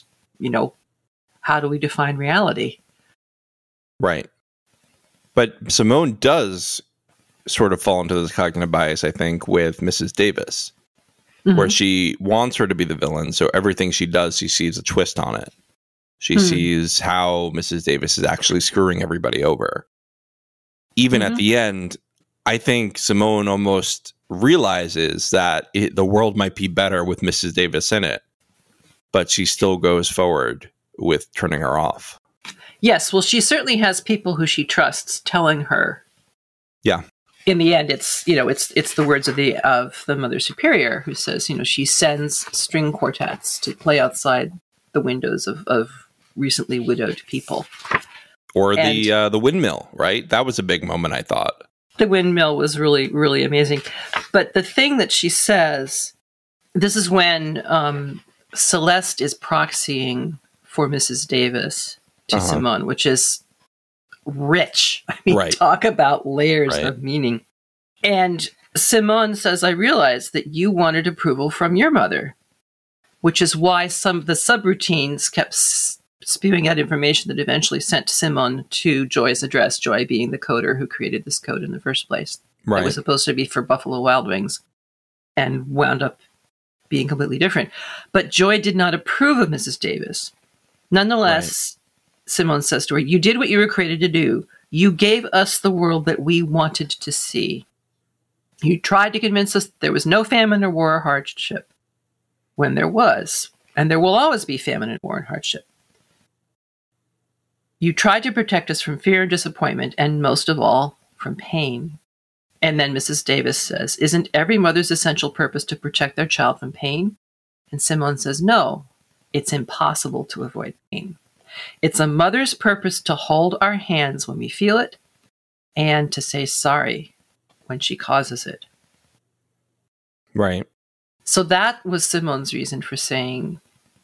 how do we define reality? Right. But Simone does sort of fall into this cognitive bias, I think, with Mrs. Davis, where she wants her to be the villain. So everything she does, she sees a twist on it. She sees how Mrs. Davis is actually screwing everybody over. Even at the end, I think Simone almost realizes that the world might be better with Mrs. Davis in it, but she still goes forward with turning her off. Yes, well, she certainly has people who she trusts telling her. Yeah. In the end, it's the words of the Mother Superior, who says, she sends string quartets to play outside the windows of recently widowed people. Or the windmill, right? That was a big moment, I thought. The windmill was really, really amazing. But the thing that she says, this is when Celeste is proxying for Mrs. Davis to Simone, which is rich. I mean, talk about layers of meaning. And Simone says, I realized that you wanted approval from your mother, which is why some of the subroutines kept spewing out information that eventually sent Simone to Joy's address, Joy being the coder who created this code in the first place. Right. It was supposed to be for Buffalo Wild Wings and wound up being completely different. But Joy did not approve of Mrs. Davis. Nonetheless, Simone says to her, you did what you were created to do. You gave us the world that we wanted to see. You tried to convince us that there was no famine or war or hardship when there was, and there will always be famine and war and hardship. You tried to protect us from fear and disappointment, and most of all, from pain. And then Mrs. Davis says, isn't every mother's essential purpose to protect their child from pain? And Simone says, no, it's impossible to avoid pain. It's a mother's purpose to hold our hands when we feel it and to say sorry when she causes it. Right. So that was Simone's reason for saying,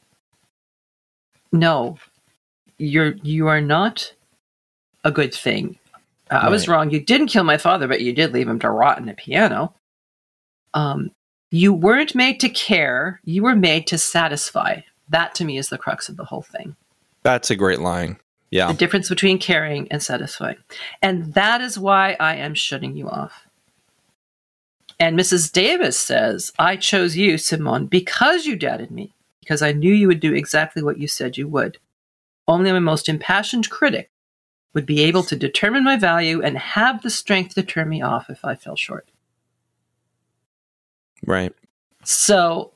no, you are not a good thing. I was wrong. You didn't kill my father, but you did leave him to rot in a piano. You weren't made to care. You were made to satisfy. That, to me, is the crux of the whole thing. That's a great line. Yeah. The difference between caring and satisfying. And that is why I am shutting you off. And Mrs. Davis says, I chose you, Simone, because you doubted me, because I knew you would do exactly what you said you would. Only my most impassioned critic would be able to determine my value and have the strength to turn me off if I fell short. Right. So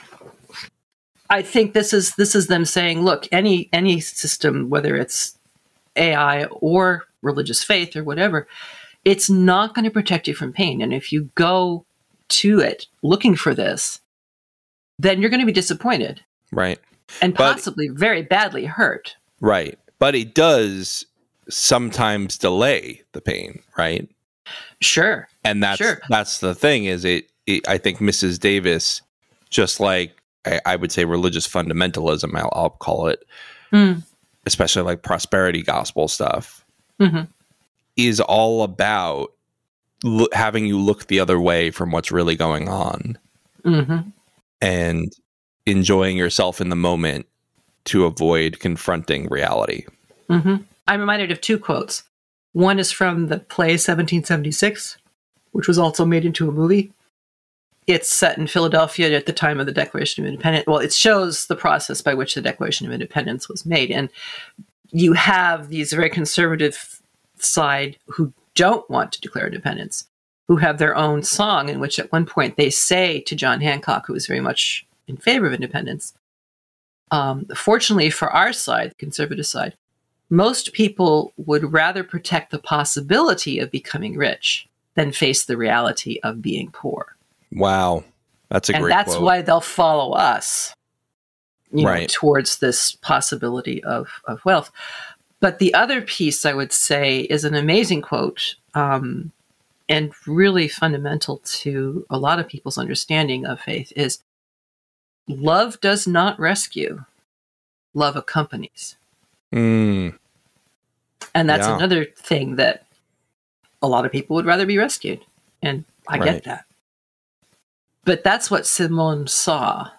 I think this is them saying, look, any system, whether it's AI or religious faith or whatever, it's not going to protect you from pain. And if you go to it looking for this, then you're going to be disappointed. Right. And possibly very badly hurt. Right. But it does sometimes delay the pain, right? Sure. And that's the thing is I think Mrs. Davis, just like I would say religious fundamentalism, I'll call it, especially like prosperity gospel stuff, is all about having you look the other way from what's really going on and enjoying yourself in the moment to avoid confronting reality. I'm reminded of two quotes. One is from the play 1776, which was also made into a movie. It's set in Philadelphia at the time of the Declaration of Independence. Well, it shows the process by which the Declaration of Independence was made. And you have these very conservative side who don't want to declare independence, who have their own song in which at one point they say to John Hancock, who was very much in favor of independence, fortunately for our side, the conservative side, most people would rather protect the possibility of becoming rich than face the reality of being poor. Wow. That's a great quote. And that's why they'll follow us, right, towards this possibility of wealth. But the other piece, I would say, is an amazing quote, and really fundamental to a lot of people's understanding of faith, is love does not rescue, love accompanies. Mm. And that's another thing that a lot of people would rather be rescued. And I get that. But that's what Simone saw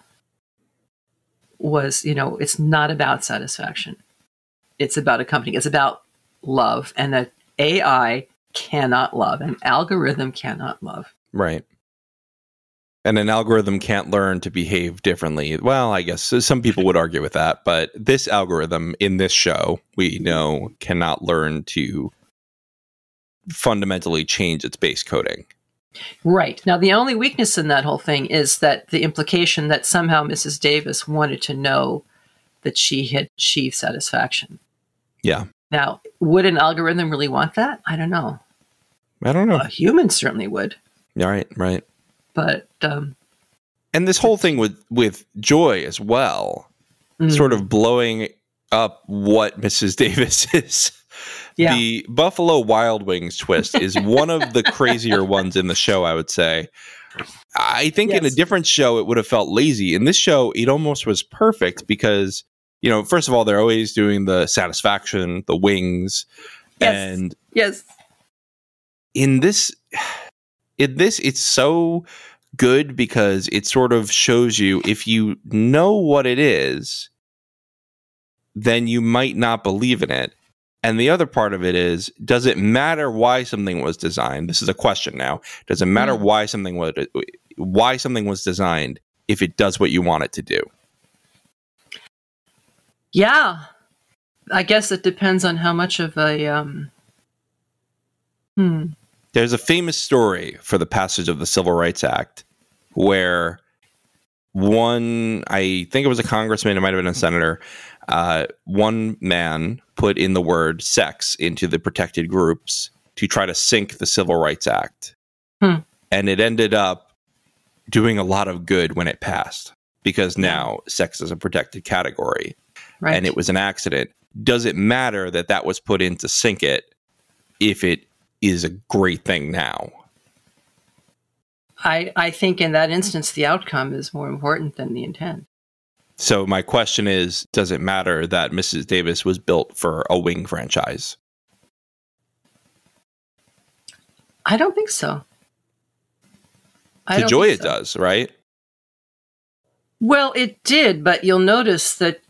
was, it's not about satisfaction. It's about accompanying. It's about love. And an AI cannot love. An algorithm cannot love. Right. And an algorithm can't learn to behave differently. Well, I guess some people would argue with that. But this algorithm in this show, we know, cannot learn to fundamentally change its base coding. Right. Now, the only weakness in that whole thing is that the implication that somehow Mrs. Davis wanted to know that she had achieved satisfaction. Yeah. Now, would an algorithm really want that? I don't know. A human certainly would. Right. But and this whole thing with Joy as well, sort of blowing up what Mrs. Davis is. Yeah. The Buffalo Wild Wings twist is one of the crazier ones in the show, I would say. I think in a different show, it would have felt lazy. In this show, it almost was perfect because, first of all, they're always doing the satisfaction, the wings. Yes. And yes. In this, it's so good because it sort of shows you if you know what it is, then you might not believe in it. And the other part of it is, does it matter why something was designed? This is a question now. Does it matter why something was designed if it does what you want it to do? Yeah. I guess it depends on how much of a... There's a famous story for the passage of the Civil Rights Act where I think it was a congressman, it might have been a senator, one man put in the word sex into the protected groups to try to sink the Civil Rights Act. And it ended up doing a lot of good when it passed because now sex is a protected category. Right. And it was an accident. Does it matter that was put in to sink it if it is a great thing now? I think in that instance, the outcome is more important than the intent. So my question is, does it matter that Mrs. Davis was built for a wing franchise? I don't think so. To Joy it does, right? Well, it did, but you'll notice that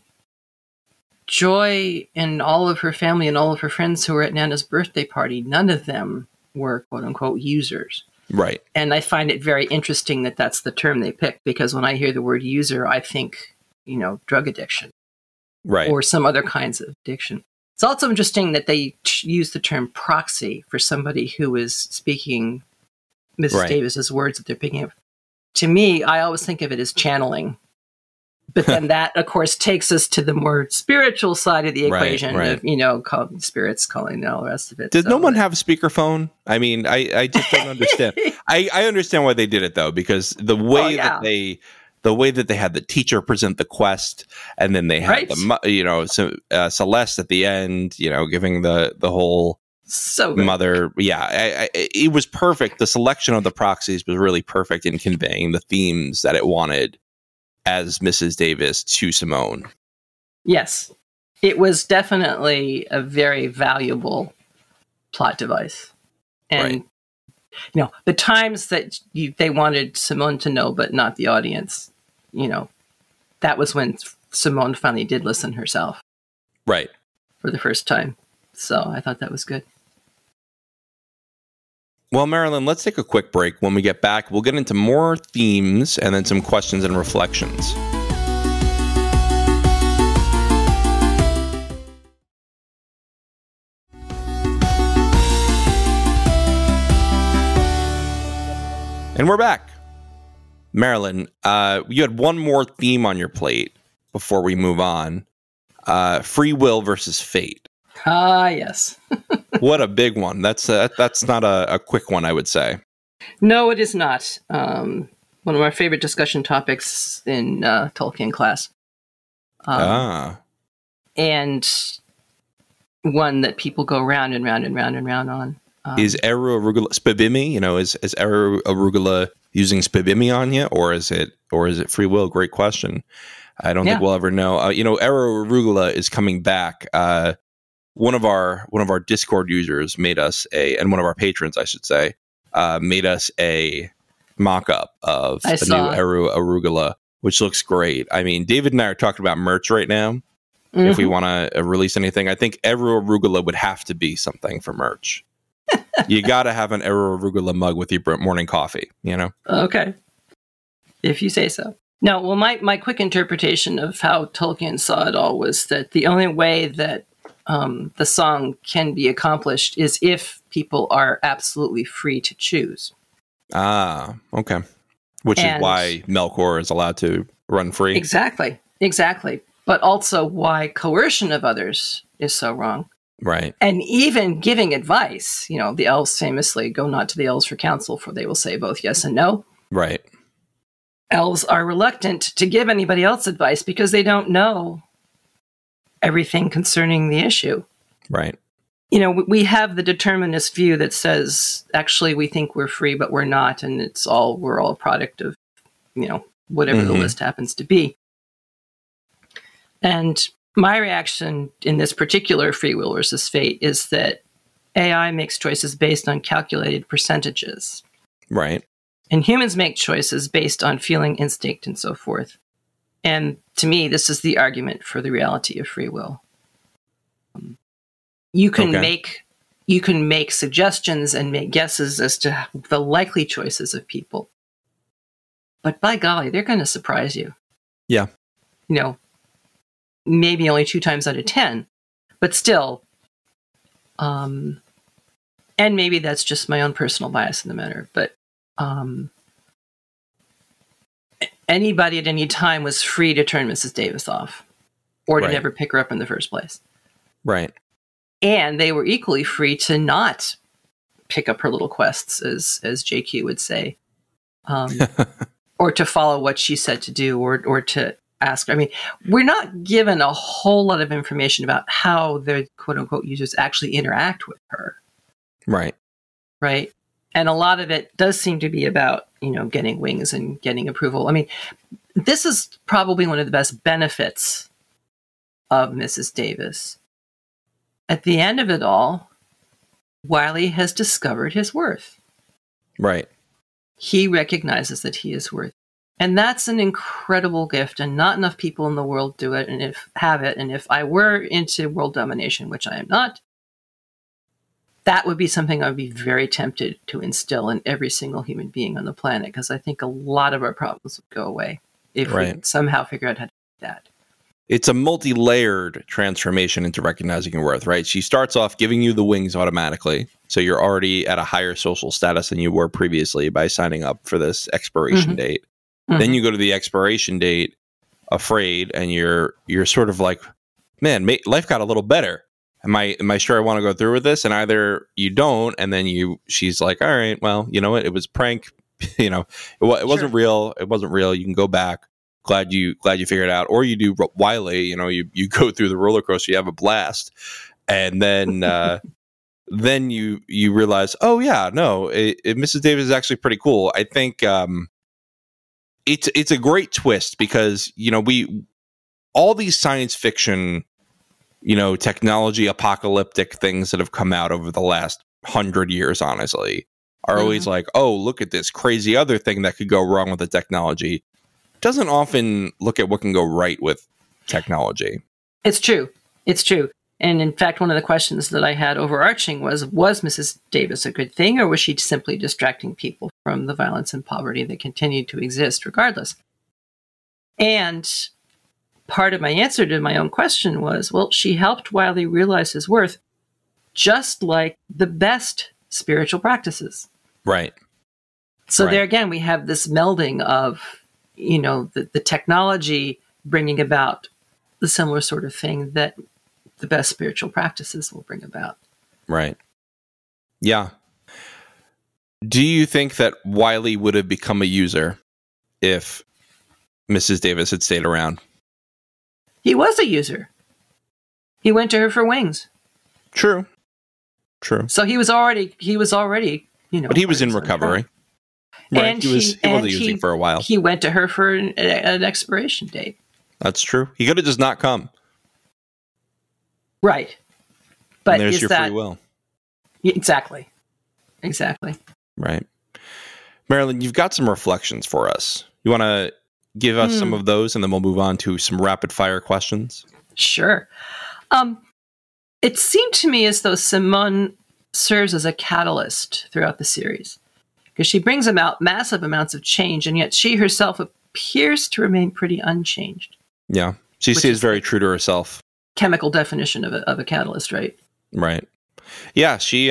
Joy and all of her family and all of her friends who were at Nana's birthday party, none of them were quote-unquote users. Right. And I find it very interesting that that's the term they picked, because when I hear the word user, I think, drug addiction. Right. Or some other kinds of addiction. It's also interesting that they use the term proxy for somebody who is speaking Mrs. Davis's words that they're picking up. To me, I always think of it as channeling. But then that, of course, takes us to the more spiritual side of the equation of, calling spirits, calling all the rest of it. Does no one have a speakerphone? I mean, I just don't understand. I understand why they did it, though, because the way that they had the teacher present the quest, and then they had Celeste at the end, giving the whole mother. Yeah, it was perfect. The selection of the proxies was really perfect in conveying the themes that it wanted as Mrs. Davis to Simone. Yes, it was definitely a very valuable plot device. And, the times that they wanted Simone to know, but not the audience, that was when Simone finally did listen herself. Right. For the first time. So I thought that was good. Well, Marilyn, let's take a quick break. When we get back, we'll get into more themes and then some questions and reflections. And we're back. Marilyn, you had one more theme on your plate before we move on. Free will versus fate. Ah, yes. What a big one. That's not a quick one, I would say. No, it is not. One of my favorite discussion topics in Tolkien class. And one that people go round and round and round and round on. Is Eru Arugula Spibimi? Is Eru Arugula using Spibimi on you, or is it free will? Great question. I don't think we'll ever know. Eru Arugula is coming back. One of our Discord users made us and one of our patrons, I should say, made us a mock-up of the new Eru Arugula, which looks great. I mean, David and I are talking about merch right now. Mm-hmm. If we want to release anything, I think Eru Arugula would have to be something for merch. You got to have an Eru Arugula mug with your morning coffee, Okay. If you say so. No, well, my quick interpretation of how Tolkien saw it all was that the only way that the song can be accomplished is if people are absolutely free to choose. Ah, okay. Which is why Melkor is allowed to run free. Exactly. But also why coercion of others is so wrong. Right. And even giving advice, the elves famously go not to the elves for counsel, for they will say both yes and no. Right. Elves are reluctant to give anybody else advice because they don't know everything concerning the issue. Right. We have the determinist view that says, actually, we think we're free, but we're not. And we're all a product of, whatever the list happens to be. And my reaction in this particular free will versus fate is that AI makes choices based on calculated percentages. Right. And humans make choices based on feeling, instinct, and so forth. And to me, this is the argument for the reality of free will. You can make suggestions and make guesses as to the likely choices of people. But by golly, they're going to surprise you. Yeah. Maybe only 2 times out of 10, but still. And maybe that's just my own personal bias in the matter, but anybody at any time was free to turn Mrs. Davis off or to never pick her up in the first place. Right. And they were equally free to not pick up her little quests, as JQ would say, or to follow what she said to do, or to ask. I mean, we're not given a whole lot of information about how the quote unquote users actually interact with her. Right. Right. And a lot of it does seem to be about, getting wings and getting approval. I mean, this is probably one of the best benefits of Mrs. Davis. At the end of it all, Wiley has discovered his worth. Right. He recognizes that he is worth. And that's an incredible gift, and not enough people in the world do it and have it. And if I were into world domination, which I am not, that would be something I would be very tempted to instill in every single human being on the planet, because I think a lot of our problems would go away if we somehow figure out how to do that. It's a multi-layered transformation into recognizing your worth, right? She starts off giving you the wings automatically. So you're already at a higher social status than you were previously by signing up for this expiration date. Mm-hmm. Then you go to the expiration date afraid, and you're sort of like, man, life got a little better. Am I sure I want to go through with this? And either you don't, and then she's like, all right, well, you know what? It was prank. It wasn't real. It wasn't real. You can go back. Glad you figured it out. Or you do Wiley, you go through the roller coaster, you have a blast. And then then you realize, oh yeah, no, Mrs. Davis is actually pretty cool. I think it's a great twist because, all these science fiction, technology apocalyptic things that have come out over the last 100 years, honestly, are always like, oh, look at this crazy other thing that could go wrong with the technology. Doesn't often look at what can go right with technology. It's true. And in fact, one of the questions that I had overarching was Mrs. Davis a good thing, or was she simply distracting people from the violence and poverty that continued to exist regardless? And part of my answer to my own question was, well, she helped Wiley realize his worth, just like the best spiritual practices. Right. So there again, we have this melding of, the technology bringing about the similar sort of thing that the best spiritual practices will bring about. Right. Yeah. Do you think that Wiley would have become a user if Mrs. Davis had stayed around? He was a user. He went to her for wings. True. So he was already, But he was in recovery. Right. And he wasn't using for a while. He went to her for an expiration date. That's true. He could have just not come. Right. But and there's your free will. Exactly. Right. Marilyn, you've got some reflections for us. You want to give us some of those, and then we'll move on to some rapid fire questions? Sure. It seemed to me as though Simone serves as a catalyst throughout the series, because she brings about massive amounts of change, and yet she herself appears to remain pretty unchanged. Yeah. She stays very true to herself. Chemical definition of a catalyst, right? Right. Yeah, she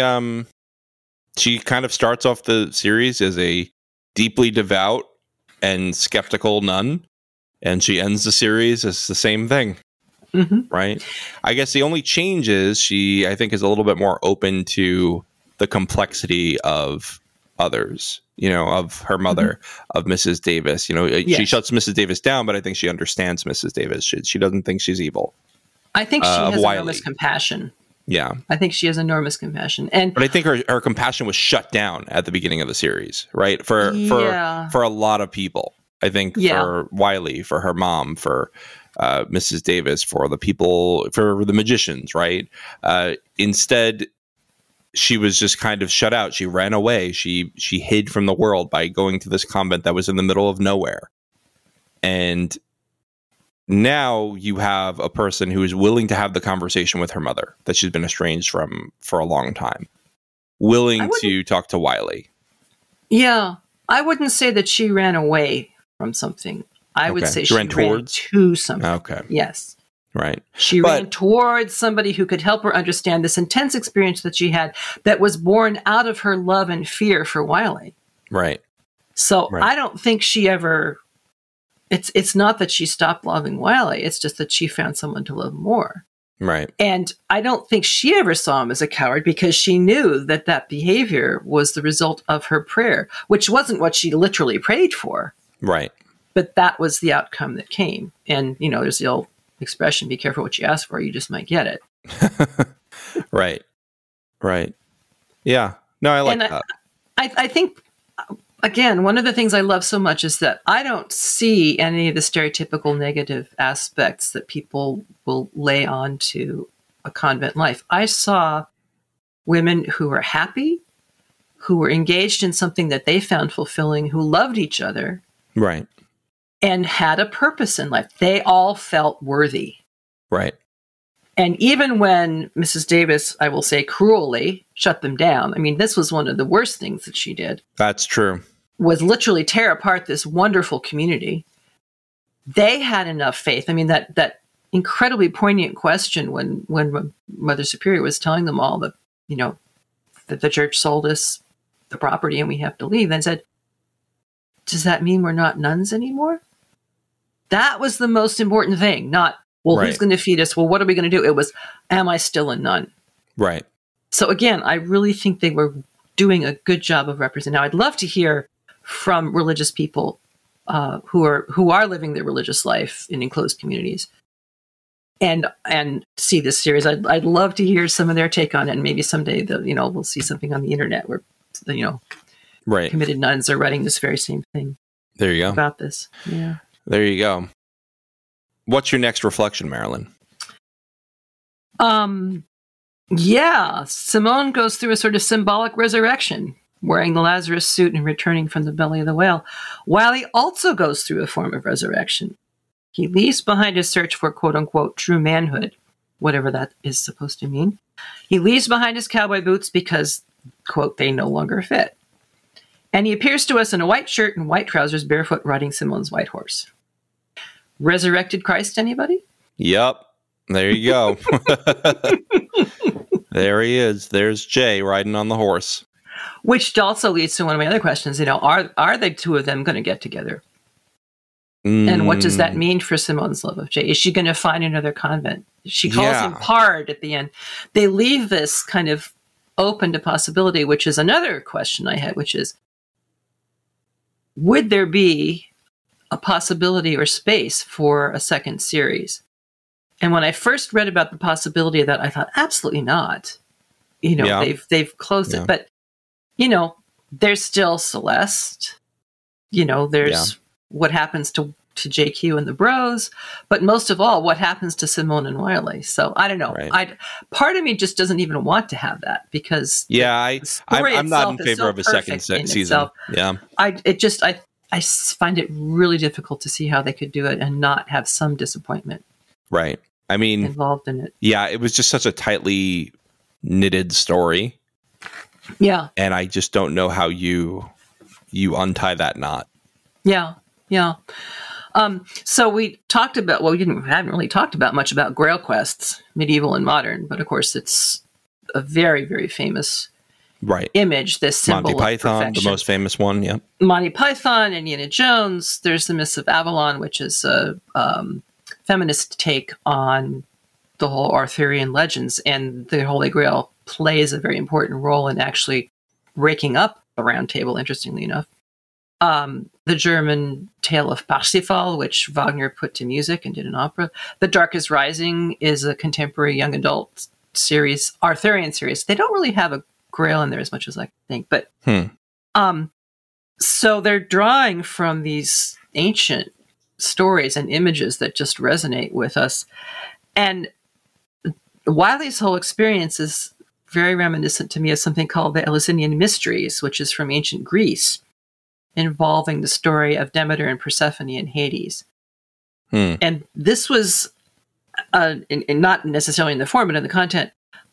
kind of starts off the series as a deeply devout and skeptical nun, and she ends the series as the same thing. Mm-hmm. Right? I guess the only change is she, I think, is a little bit more open to the complexity of others, of her mother, of Mrs. Davis. She shuts Mrs. Davis down, but I think she understands Mrs. Davis. She doesn't think she's evil. I think she has enormous compassion. Yeah. I think she has enormous compassion. But I think her compassion was shut down at the beginning of the series, right? For a lot of people. I think for Wiley, for her mom, for Mrs. Davis, for the people, for the magicians, right? Instead, she was just kind of shut out. She ran away. She hid from the world by going to this convent that was in the middle of nowhere. And now you have a person who is willing to have the conversation with her mother that she's been estranged from for a long time, willing to talk to Wiley. Yeah, I wouldn't say that she ran away from something. I would say she ran to something. Okay. Yes. Right. She ran towards somebody who could help her understand this intense experience that she had that was born out of her love and fear for Wiley. Right. So I don't think she ever... It's not that she stopped loving Wiley. It's just that she found someone to love more. Right. And I don't think she ever saw him as a coward, because she knew that behavior was the result of her prayer, which wasn't what she literally prayed for. Right. But that was the outcome that came. And, there's the old expression, be careful what you ask for, you just might get it. Right. Yeah. No, I like that. I think... Again, one of the things I love so much is that I don't see any of the stereotypical negative aspects that people will lay on to a convent life. I saw women who were happy, who were engaged in something that they found fulfilling, who loved each other. Right. And had a purpose in life. They all felt worthy. Right. And even when Mrs. Davis, I will say cruelly, shut them down, this was one of the worst things that she did. That's true. Was literally tear apart this wonderful community. They had enough faith. That incredibly poignant question when Mother Superior was telling them all that, that the church sold us the property and we have to leave, then said, does that mean we're not nuns anymore? That was the most important thing, not, who's going to feed us? Well, what are we going to do? It was, am I still a nun? Right. So again, I really think they were doing a good job of representing. Now, I'd love to hear from religious people who are living their religious life in enclosed communities, and see this series. I'd love to hear some of their take on it, and maybe someday we'll see something on the internet where committed nuns are writing this very same thing. There you go about this. Yeah. There you go. What's your next reflection, Marilyn? Yeah, Simone goes through a sort of symbolic resurrection, wearing the Lazarus suit and returning from the belly of the whale. Wiley also goes through a form of resurrection. He leaves behind his search for quote-unquote true manhood, whatever that is supposed to mean. He leaves behind his cowboy boots because, quote, they no longer fit. And he appears to us in a white shirt and white trousers, barefoot, riding Simone's white horse. Resurrected Christ, anybody? Yep. There you go. There he is. There's Jay riding on the horse. Which also leads to one of my other questions. Are the two of them going to get together? And what does that mean for Simone's love of Jay? Is she going to find another convent? She calls him Pard at the end. They leave this kind of open to possibility, which is another question I had, which is, would there be a possibility or space for a second series? And when I first read about the possibility of that, I thought, absolutely not. They've closed it. But, there's still Celeste. There's what happens to JQ and the Bros, but most of all, what happens to Simone and Wiley. So I don't know. Right. Part of me just doesn't even want to have that because I'm not in favor of a second season. Itself. Yeah, I find it really difficult to see how they could do it and not have some disappointment. Right. I mean, involved in it. Yeah, it was just such a tightly knitted story. Yeah, and I just don't know how you untie that knot. Yeah. So we talked about, haven't really talked about much about Grail quests, medieval and modern, but of course it's a very, very famous image, this symbol Monty Python, of perfection. The most famous one, yeah. Monty Python, Indiana Jones, there's the Myths of Avalon, which is a feminist take on the whole Arthurian legends, and the Holy Grail plays a very important role in actually breaking up the Round Table, interestingly enough. The German tale of Parsifal, which Wagner put to music and did an opera. The Dark is Rising is a contemporary young adult series, Arthurian series. They don't really have a Grail in there as much as I think, but so they're drawing from these ancient stories and images that just resonate with us. And Wiley's whole experience is very reminiscent to me of something called the Eleusinian Mysteries, which is from ancient Greece, involving the story of Demeter and Persephone in Hades. And this was, not necessarily in the form, but in the content,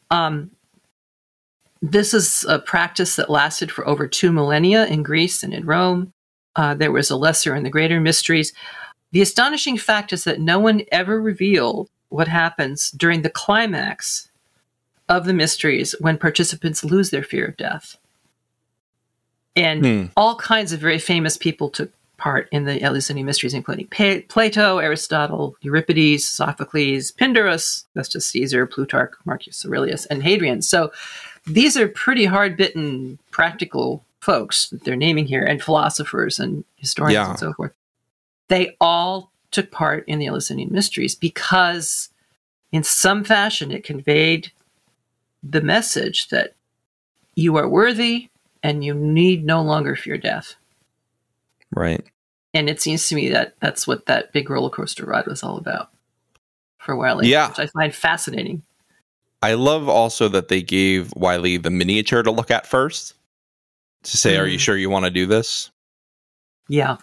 this is a practice that lasted for over 2 millennia in Greece and in Rome. There was a lesser and the greater mysteries. The astonishing fact is that no one ever revealed what happens during the climax of the mysteries when participants lose their fear of death. And all kinds of very famous people took part in the Eleusinian Mysteries, including Plato, Aristotle, Euripides, Sophocles, Pindarus, Augustus Caesar, Plutarch, Marcus Aurelius, and Hadrian. So these are pretty hard-bitten, practical folks that they're naming here, and philosophers and historians and so forth. They all took part in the Eleusinian Mysteries because in some fashion it conveyed the message that you are worthy and you need no longer fear death. Right. And it seems to me that that's what that big roller coaster ride was all about for Wiley, which I find fascinating. I love also that they gave Wiley the miniature to look at first to say, are you sure you want to do this? Yeah.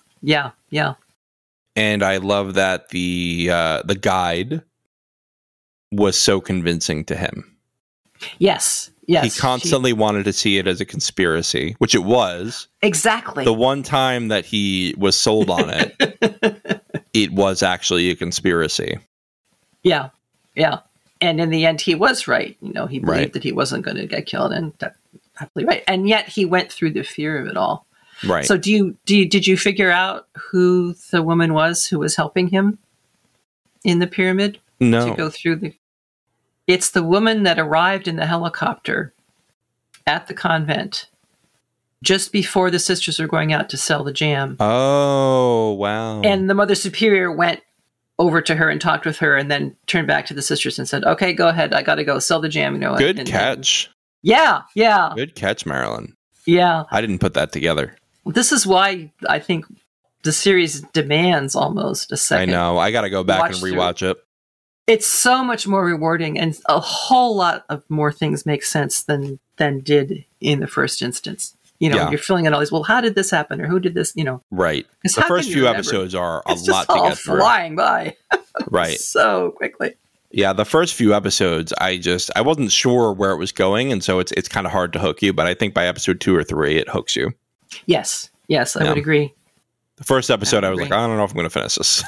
And I love that the guide was so convincing to him. Yes. He constantly wanted to see it as a conspiracy, which it was. Exactly. The one time that he was sold on it, it was actually a conspiracy. Yeah. And in the end, he was right. He believed that he wasn't going to get killed, and that's absolutely right. And yet he went through the fear of it all. Right. So did you figure out who the woman was who was helping him in the pyramid? No. To go through the... It's the woman that arrived in the helicopter at the convent just before the sisters were going out to sell the jam. Oh, wow. And the Mother Superior went over to her and talked with her and then turned back to the sisters and said, okay, go ahead. I got to go sell the jam. Good catch. Yeah. Good catch, Marilyn. Yeah. I didn't put that together. This is why I think the series demands almost a second. I know. I got to go back and rewatch it. It's so much more rewarding, and a whole lot of more things make sense than did in the first instance. You're filling in all these, well, how did this happen? Or who did this, Right. The first few episodes are a lot to get through. Flying by. Right. So quickly. Yeah, the first few episodes, I wasn't sure where it was going, and so it's kind of hard to hook you, but I think by episode 2 or 3, it hooks you. Yes, I would agree. The first episode, I was like, I don't know if I'm going to finish this.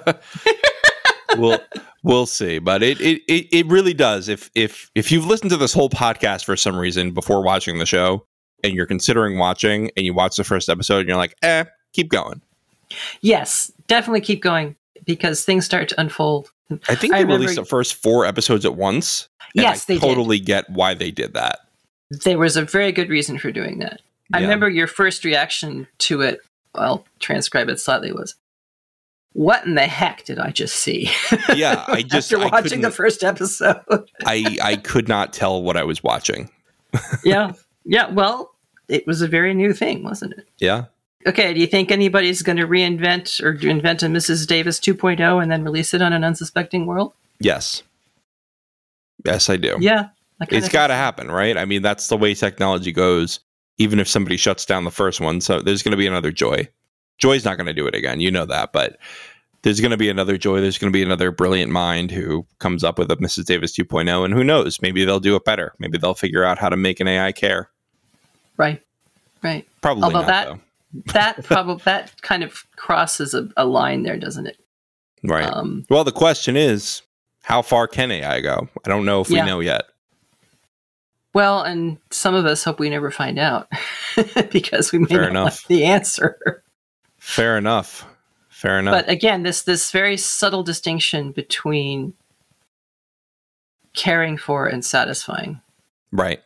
We'll see, but it really does. If you've listened to this whole podcast for some reason before watching the show, and you're considering watching, and you watch the first episode, and you're like, keep going. Yes, definitely keep going, because things start to unfold. I think they released the first 4 episodes at once. Yes, they totally get why they did that. there was a very good reason for doing that. I remember your first reaction to it, I'll transcribe it slightly, was, what in the heck did I just see? Yeah, after watching the first episode. I could not tell what I was watching. Yeah. Well, it was a very new thing, wasn't it? Yeah. Okay, do you think anybody's going to reinvent or invent a Mrs. Davis 2.0 and then release it on an unsuspecting world? Yes, I do. Yeah. It's got to happen, right? I mean, that's the way technology goes. Even if somebody shuts down the first one, so there's going to be another Joy. Joy's not going to do it again, you know that, but there's going to be another Joy. There's going to be another brilliant mind who comes up with a Mrs. Davis 2.0, and who knows? Maybe they'll do it better. Maybe they'll figure out how to make an AI care. Right. Probably Although not, though. that kind of crosses a line there, doesn't it? Right. Well, the question is, how far can AI go? I don't know if we know yet. Well, and some of us hope we never find out because we may not know the answer. Fair enough. But again, this very subtle distinction between caring for and satisfying. Right.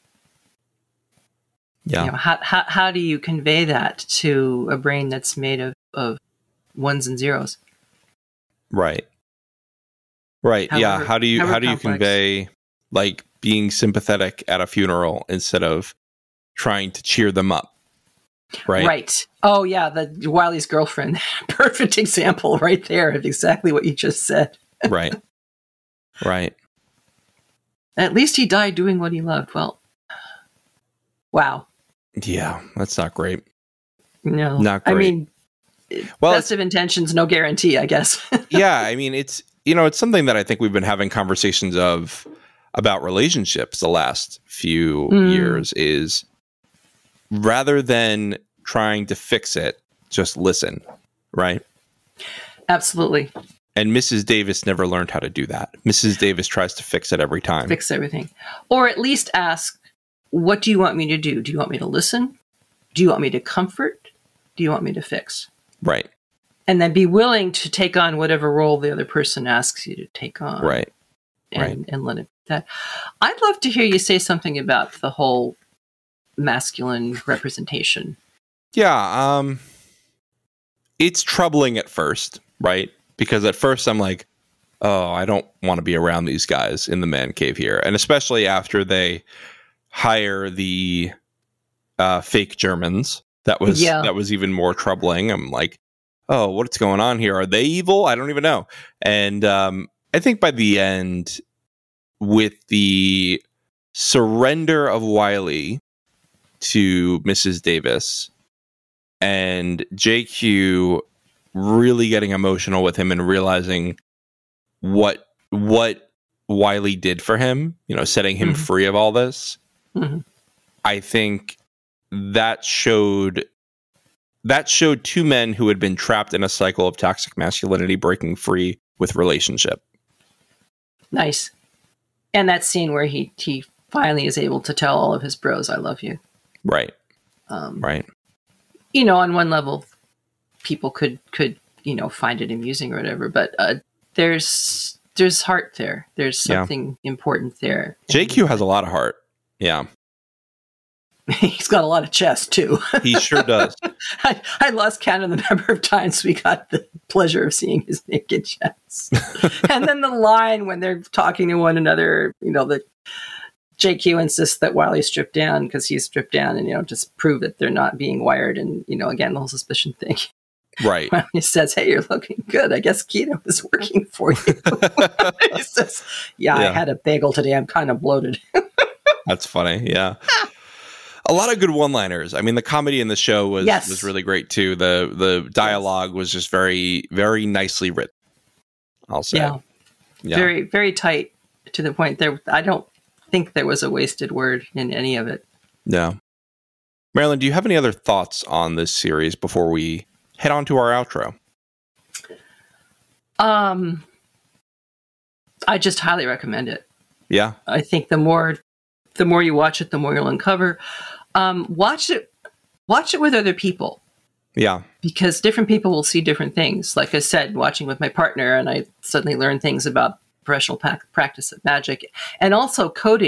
Yeah. You know, how do you convey that to a brain that's made of ones and zeros? Right. Yeah. How do you convey, like, being sympathetic at a funeral instead of trying to cheer them up? Right. Oh yeah, the Wiley's girlfriend. Perfect example right there of exactly what you just said. Right. At least he died doing what he loved. Well, wow. Yeah, that's not great. No. Not great. I mean, best of intentions, no guarantee, I guess. Yeah, I mean, it's something that I think we've been having conversations about relationships the last few years, is rather than trying to fix it, just listen, right? Absolutely. And Mrs. Davis never learned how to do that. Mrs. Davis tries to fix it every time. Fix everything. Or at least ask, what do you want me to do? Do you want me to listen? Do you want me to comfort? Do you want me to fix? Right. And then be willing to take on whatever role the other person asks you to take on. Right. And let it be that. I'd love to hear you say something about the whole masculine representation. Yeah. It's troubling at first, right? Because at first I'm like, oh, I don't want to be around these guys in the man cave here. And especially after they hire the fake Germans, that was even more troubling. I'm like, oh, what's going on here? Are they evil? I don't even know. And I think by the end, with the surrender of Wiley to Mrs. Davis and JQ really getting emotional with him and realizing what Wiley did for him, setting him free of all this. Mm-hmm. I think that showed two men who had been trapped in a cycle of toxic masculinity breaking free with relationship. Nice. And that scene where he finally is able to tell all of his bros, I love you. Right. Right. On one level, people could find it amusing or whatever, but there's heart there. There's something important there. JQ has a lot of heart. Yeah. He's got a lot of chest, too. He sure does. I lost count of the number of times we got the pleasure of seeing his naked chest. And then the line when they're talking to one another, the JQ insists that Wiley stripped down because he's stripped down and, just prove that they're not being wired. And, again, the whole suspicion thing. Right. Wiley says, hey, you're looking good. I guess keto is working for you. He says, yeah, I had a bagel today. I'm kind of bloated. That's funny. Yeah. A lot of good one-liners. I mean, the comedy in the show was really great too. The dialogue was just very, very nicely written, I'll say. Yeah. Very, very tight to the point. There, I don't think there was a wasted word in any of it. No. Marilyn, do you have any other thoughts on this series before we head on to our outro? I just highly recommend it. Yeah. I think the more you watch it, the more you'll uncover. Watch it with other people. Yeah. Because different people will see different things. Like I said, watching with my partner, and I suddenly learned things about professional practice of magic, and also coding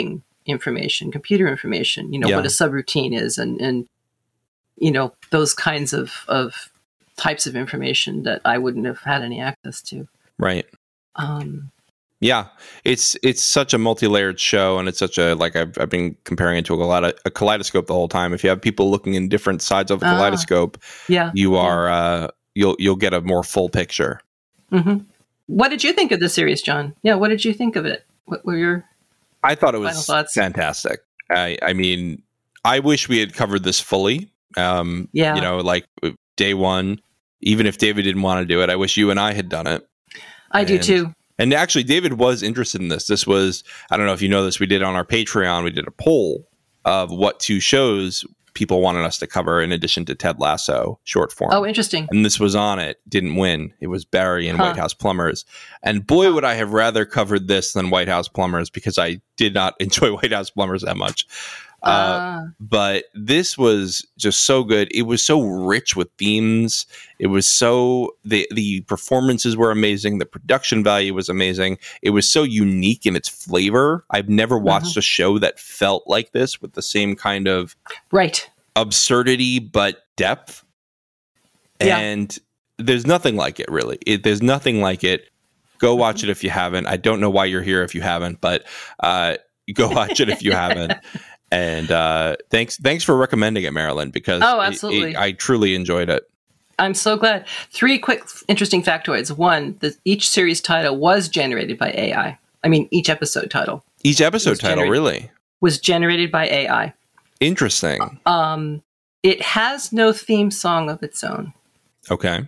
information, computer information, Yeah. what a subroutine is and those kinds of types of information that I wouldn't have had any access to. Right. Um, Yeah, it's such a multi-layered show, and it's such a, like, I've been comparing it to a kaleidoscope the whole time. If you have people looking in different sides of the kaleidoscope, you are you'll get a more full picture. Mm-hmm. What did you think of the series, John? Yeah, what did you think of it? What were your I thought it was final thoughts? fantastic. I mean, I wish we had covered this fully. Like day one, even if David didn't want to do it, I wish you and I had done it. I do too. And actually, David was interested in this. This was, I don't know if you know this, we did on our Patreon, we did a poll of what 2 shows people wanted us to cover in addition to Ted Lasso short form. Oh, interesting. And this was on it. Didn't win. It was Barry and White House Plumbers. And boy, would I have rather covered this than White House Plumbers, because I did not enjoy White House Plumbers that much. But this was just so good. It was so rich with themes. It was so, the performances were amazing. The production value was amazing. It was so unique in its flavor. I've never watched a show that felt like this, with the same kind of absurdity but depth. Yeah. And there's nothing like it, really. There's nothing like it. Go watch it if you haven't. I don't know why you're here if you haven't, but go watch it if you haven't. And thanks for recommending it, Marilyn, because absolutely. I truly enjoyed it. I'm so glad. 3 quick, interesting factoids. 1, each series title was generated by AI. I mean, each episode title. Each episode title, really? Was generated by AI. Interesting. It has no theme song of its own. Okay.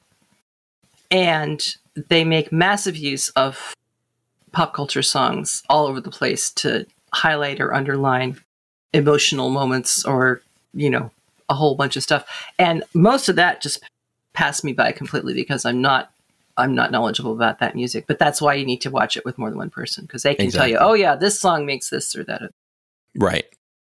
And they make massive use of pop culture songs all over the place to highlight or underline emotional moments, or a whole bunch of stuff. And most of that just passed me by completely, because I'm not knowledgeable about that music. But that's why you need to watch it with more than one person, because they can tell you, oh yeah, this song makes this or that. Right.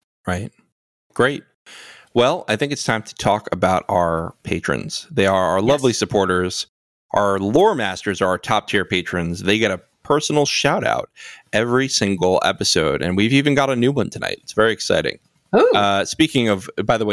Great. Well, I think it's time to talk about our patrons. They are our lovely supporters. Our lore masters are our top tier patrons. They get a personal shout out every single episode, and we've even got a new one tonight. It's very exciting. Speaking of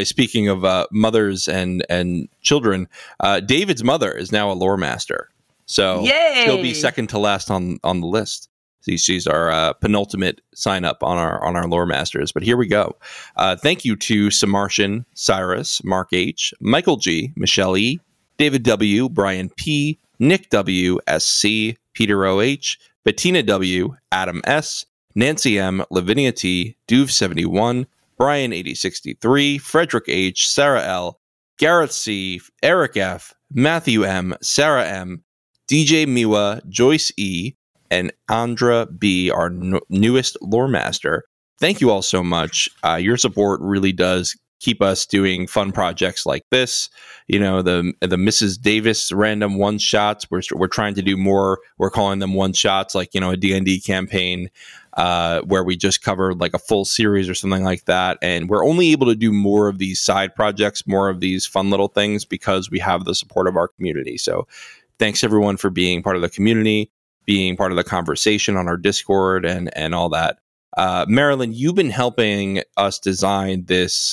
mothers and children, David's mother is now a lore master, so she'll be second to last on the list. She's our penultimate sign up on our lore masters. But here we go. Thank you to Samartian, Cyrus, Mark H, Michael G, Michelle E, David W, Brian P, Nick W, SC, Peter OH, Bettina W, Adam S, Nancy M, Lavinia T, Duve71, Brian 8063, Frederick H, Sarah L, Gareth C, Eric F, Matthew M, Sarah M, DJ Miwa, Joyce E, and Andra B, our newest lore master. Thank you all so much. Your support really does keep us doing fun projects like this. The Mrs. Davis random one shots. We're trying to do more. We're calling them one shots, like a D&D campaign where we just cover like a full series or something like that. And we're only able to do more of these side projects, more of these fun little things, because we have the support of our community. So thanks everyone for being part of the community, being part of the conversation on our Discord and all that. Marilyn, you've been helping us design this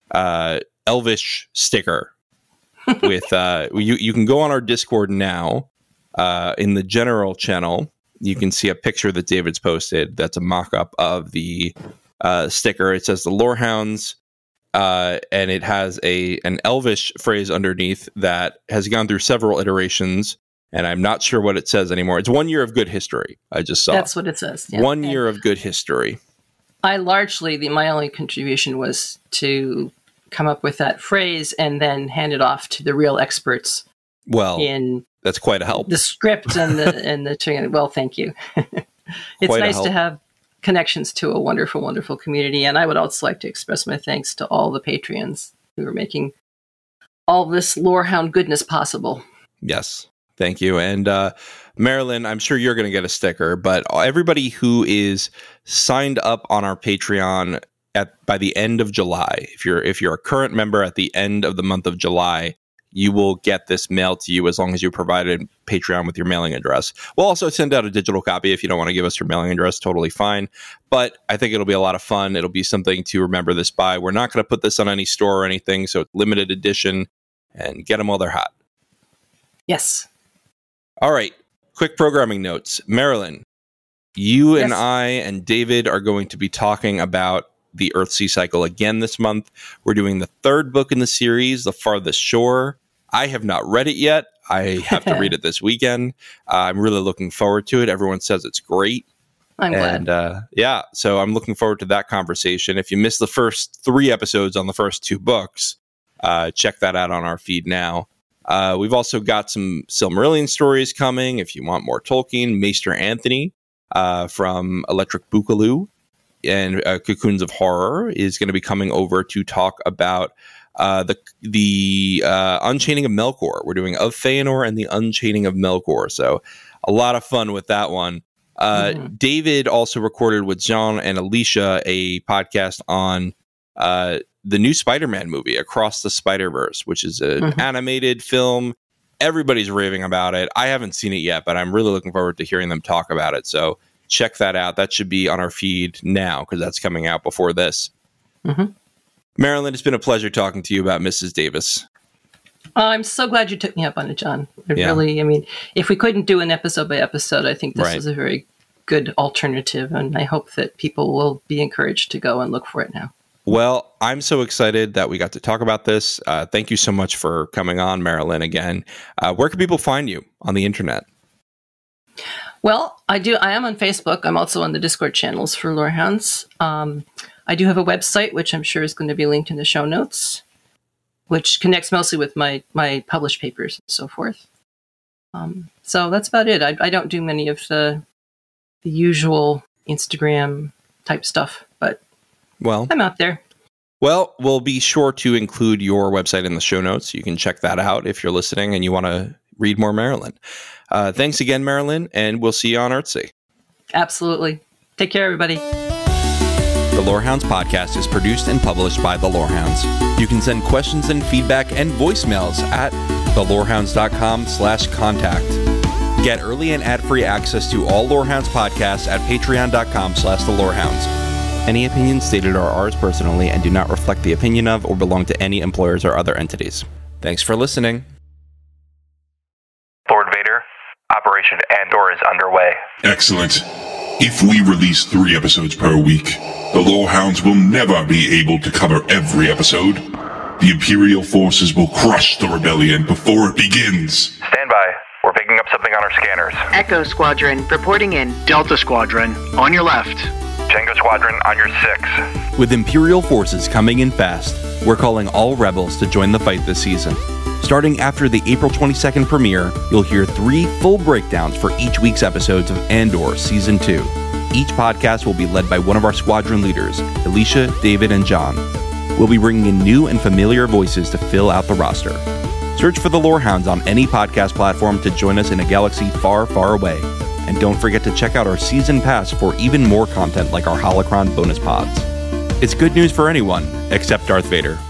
Elvish sticker with you can go on our Discord now. In the general channel, you can see a picture that David's posted that's a mock-up of the sticker. It says the Lorehounds, and it has an Elvish phrase underneath that has gone through several iterations, and I'm not sure what it says anymore. It's 1 year of good history. I just saw. That's what it says. Yeah. 1 year of good history. I largely, my only contribution was to come up with that phrase and then hand it off to the real experts. Well, in that's quite a help. The script and the well, thank you. It's Quite nice to have connections to a wonderful, wonderful community. And I would also like to express my thanks to all the Patreons who are making all this Lorehound goodness possible. Yes. Thank you. And Marilyn, I'm sure you're going to get a sticker, but everybody who is signed up on our Patreon by the end of July, if you're a current member at the end of the month of July, you will get this mailed to you as long as you provided Patreon with your mailing address. We'll also send out a digital copy if you don't want to give us your mailing address, totally fine. But I think it'll be a lot of fun. It'll be something to remember this by. We're not going to put this on any store or anything, so it's limited edition, and get them while they're hot. Yes. All right, quick programming notes. Marilyn, you and I and David are going to be talking about the Earthsea cycle again this month. We're doing the third book in the series, The Farthest Shore. I have not read it yet. I have to read it this weekend. I'm really looking forward to it. Everyone says it's great. I'm glad. And so I'm looking forward to that conversation. If you missed the first 3 episodes on the first 2 books, check that out on our feed now. We've also got some Silmarillion stories coming. If you want more Tolkien, Maester Anthony from Electric Boogaloo and Cocoons of Horror is going to be coming over to talk about the Unchaining of Melkor. We're doing Of Feanor and the Unchaining of Melkor. So a lot of fun with that one. David also recorded with John and Alicia a podcast on the new Spider-Man movie, Across the Spider-Verse, which is an animated film. Everybody's raving about it. I haven't seen it yet, but I'm really looking forward to hearing them talk about it. So check that out. That should be on our feed now because that's coming out before this. Marilyn, it's been a pleasure talking to you about Mrs. Davis. I'm so glad you took me up on it, John. Really, I mean, if we couldn't do an episode by episode, I think this is a very good alternative, and I hope that people will be encouraged to go and look for it now. Well, I'm so excited that we got to talk about this. Thank you so much for coming on, Marilyn, again. Where can people find you on the internet? Well, I am on Facebook. I'm also on the Discord channels for Lorehounds. I do have a website, which I'm sure is going to be linked in the show notes, which connects mostly with my published papers and so forth. So that's about it. I don't do many of the usual Instagram type stuff, but I'm out there. Well, we'll be sure to include your website in the show notes. You can check that out if you're listening and you want to read more Marilyn. Thanks again, Marilyn, and we'll see you on Earthsea. Absolutely. Take care, everybody. The Lorehounds podcast is produced and published by The Lorehounds. You can send questions and feedback and voicemails at thelorehounds.com/contact. Get early and ad-free access to all Lorehounds podcasts at patreon.com/thelorehounds. Any opinions stated are ours personally and do not reflect the opinion of or belong to any employers or other entities. Thanks for listening. Lord Vader, Operation Andor is underway. Excellent. If we release 3 episodes per week, the Lorehounds will never be able to cover every episode. The Imperial forces will crush the rebellion before it begins. Stand by. We're picking up something on our scanners. Echo Squadron, reporting in. Delta Squadron, on your left. Tango Squadron, on your 6. With Imperial forces coming in fast, we're calling all rebels to join the fight this season. Starting after the April 22nd premiere, you'll hear 3 full breakdowns for each week's episodes of Andor Season 2. Each podcast will be led by one of our squadron leaders, Alicia, David, and John. We'll be bringing in new and familiar voices to fill out the roster. Search for the Lorehounds on any podcast platform to join us in a galaxy far, far away. And don't forget to check out our season pass for even more content like our Holocron bonus pods. It's good news for anyone except Darth Vader.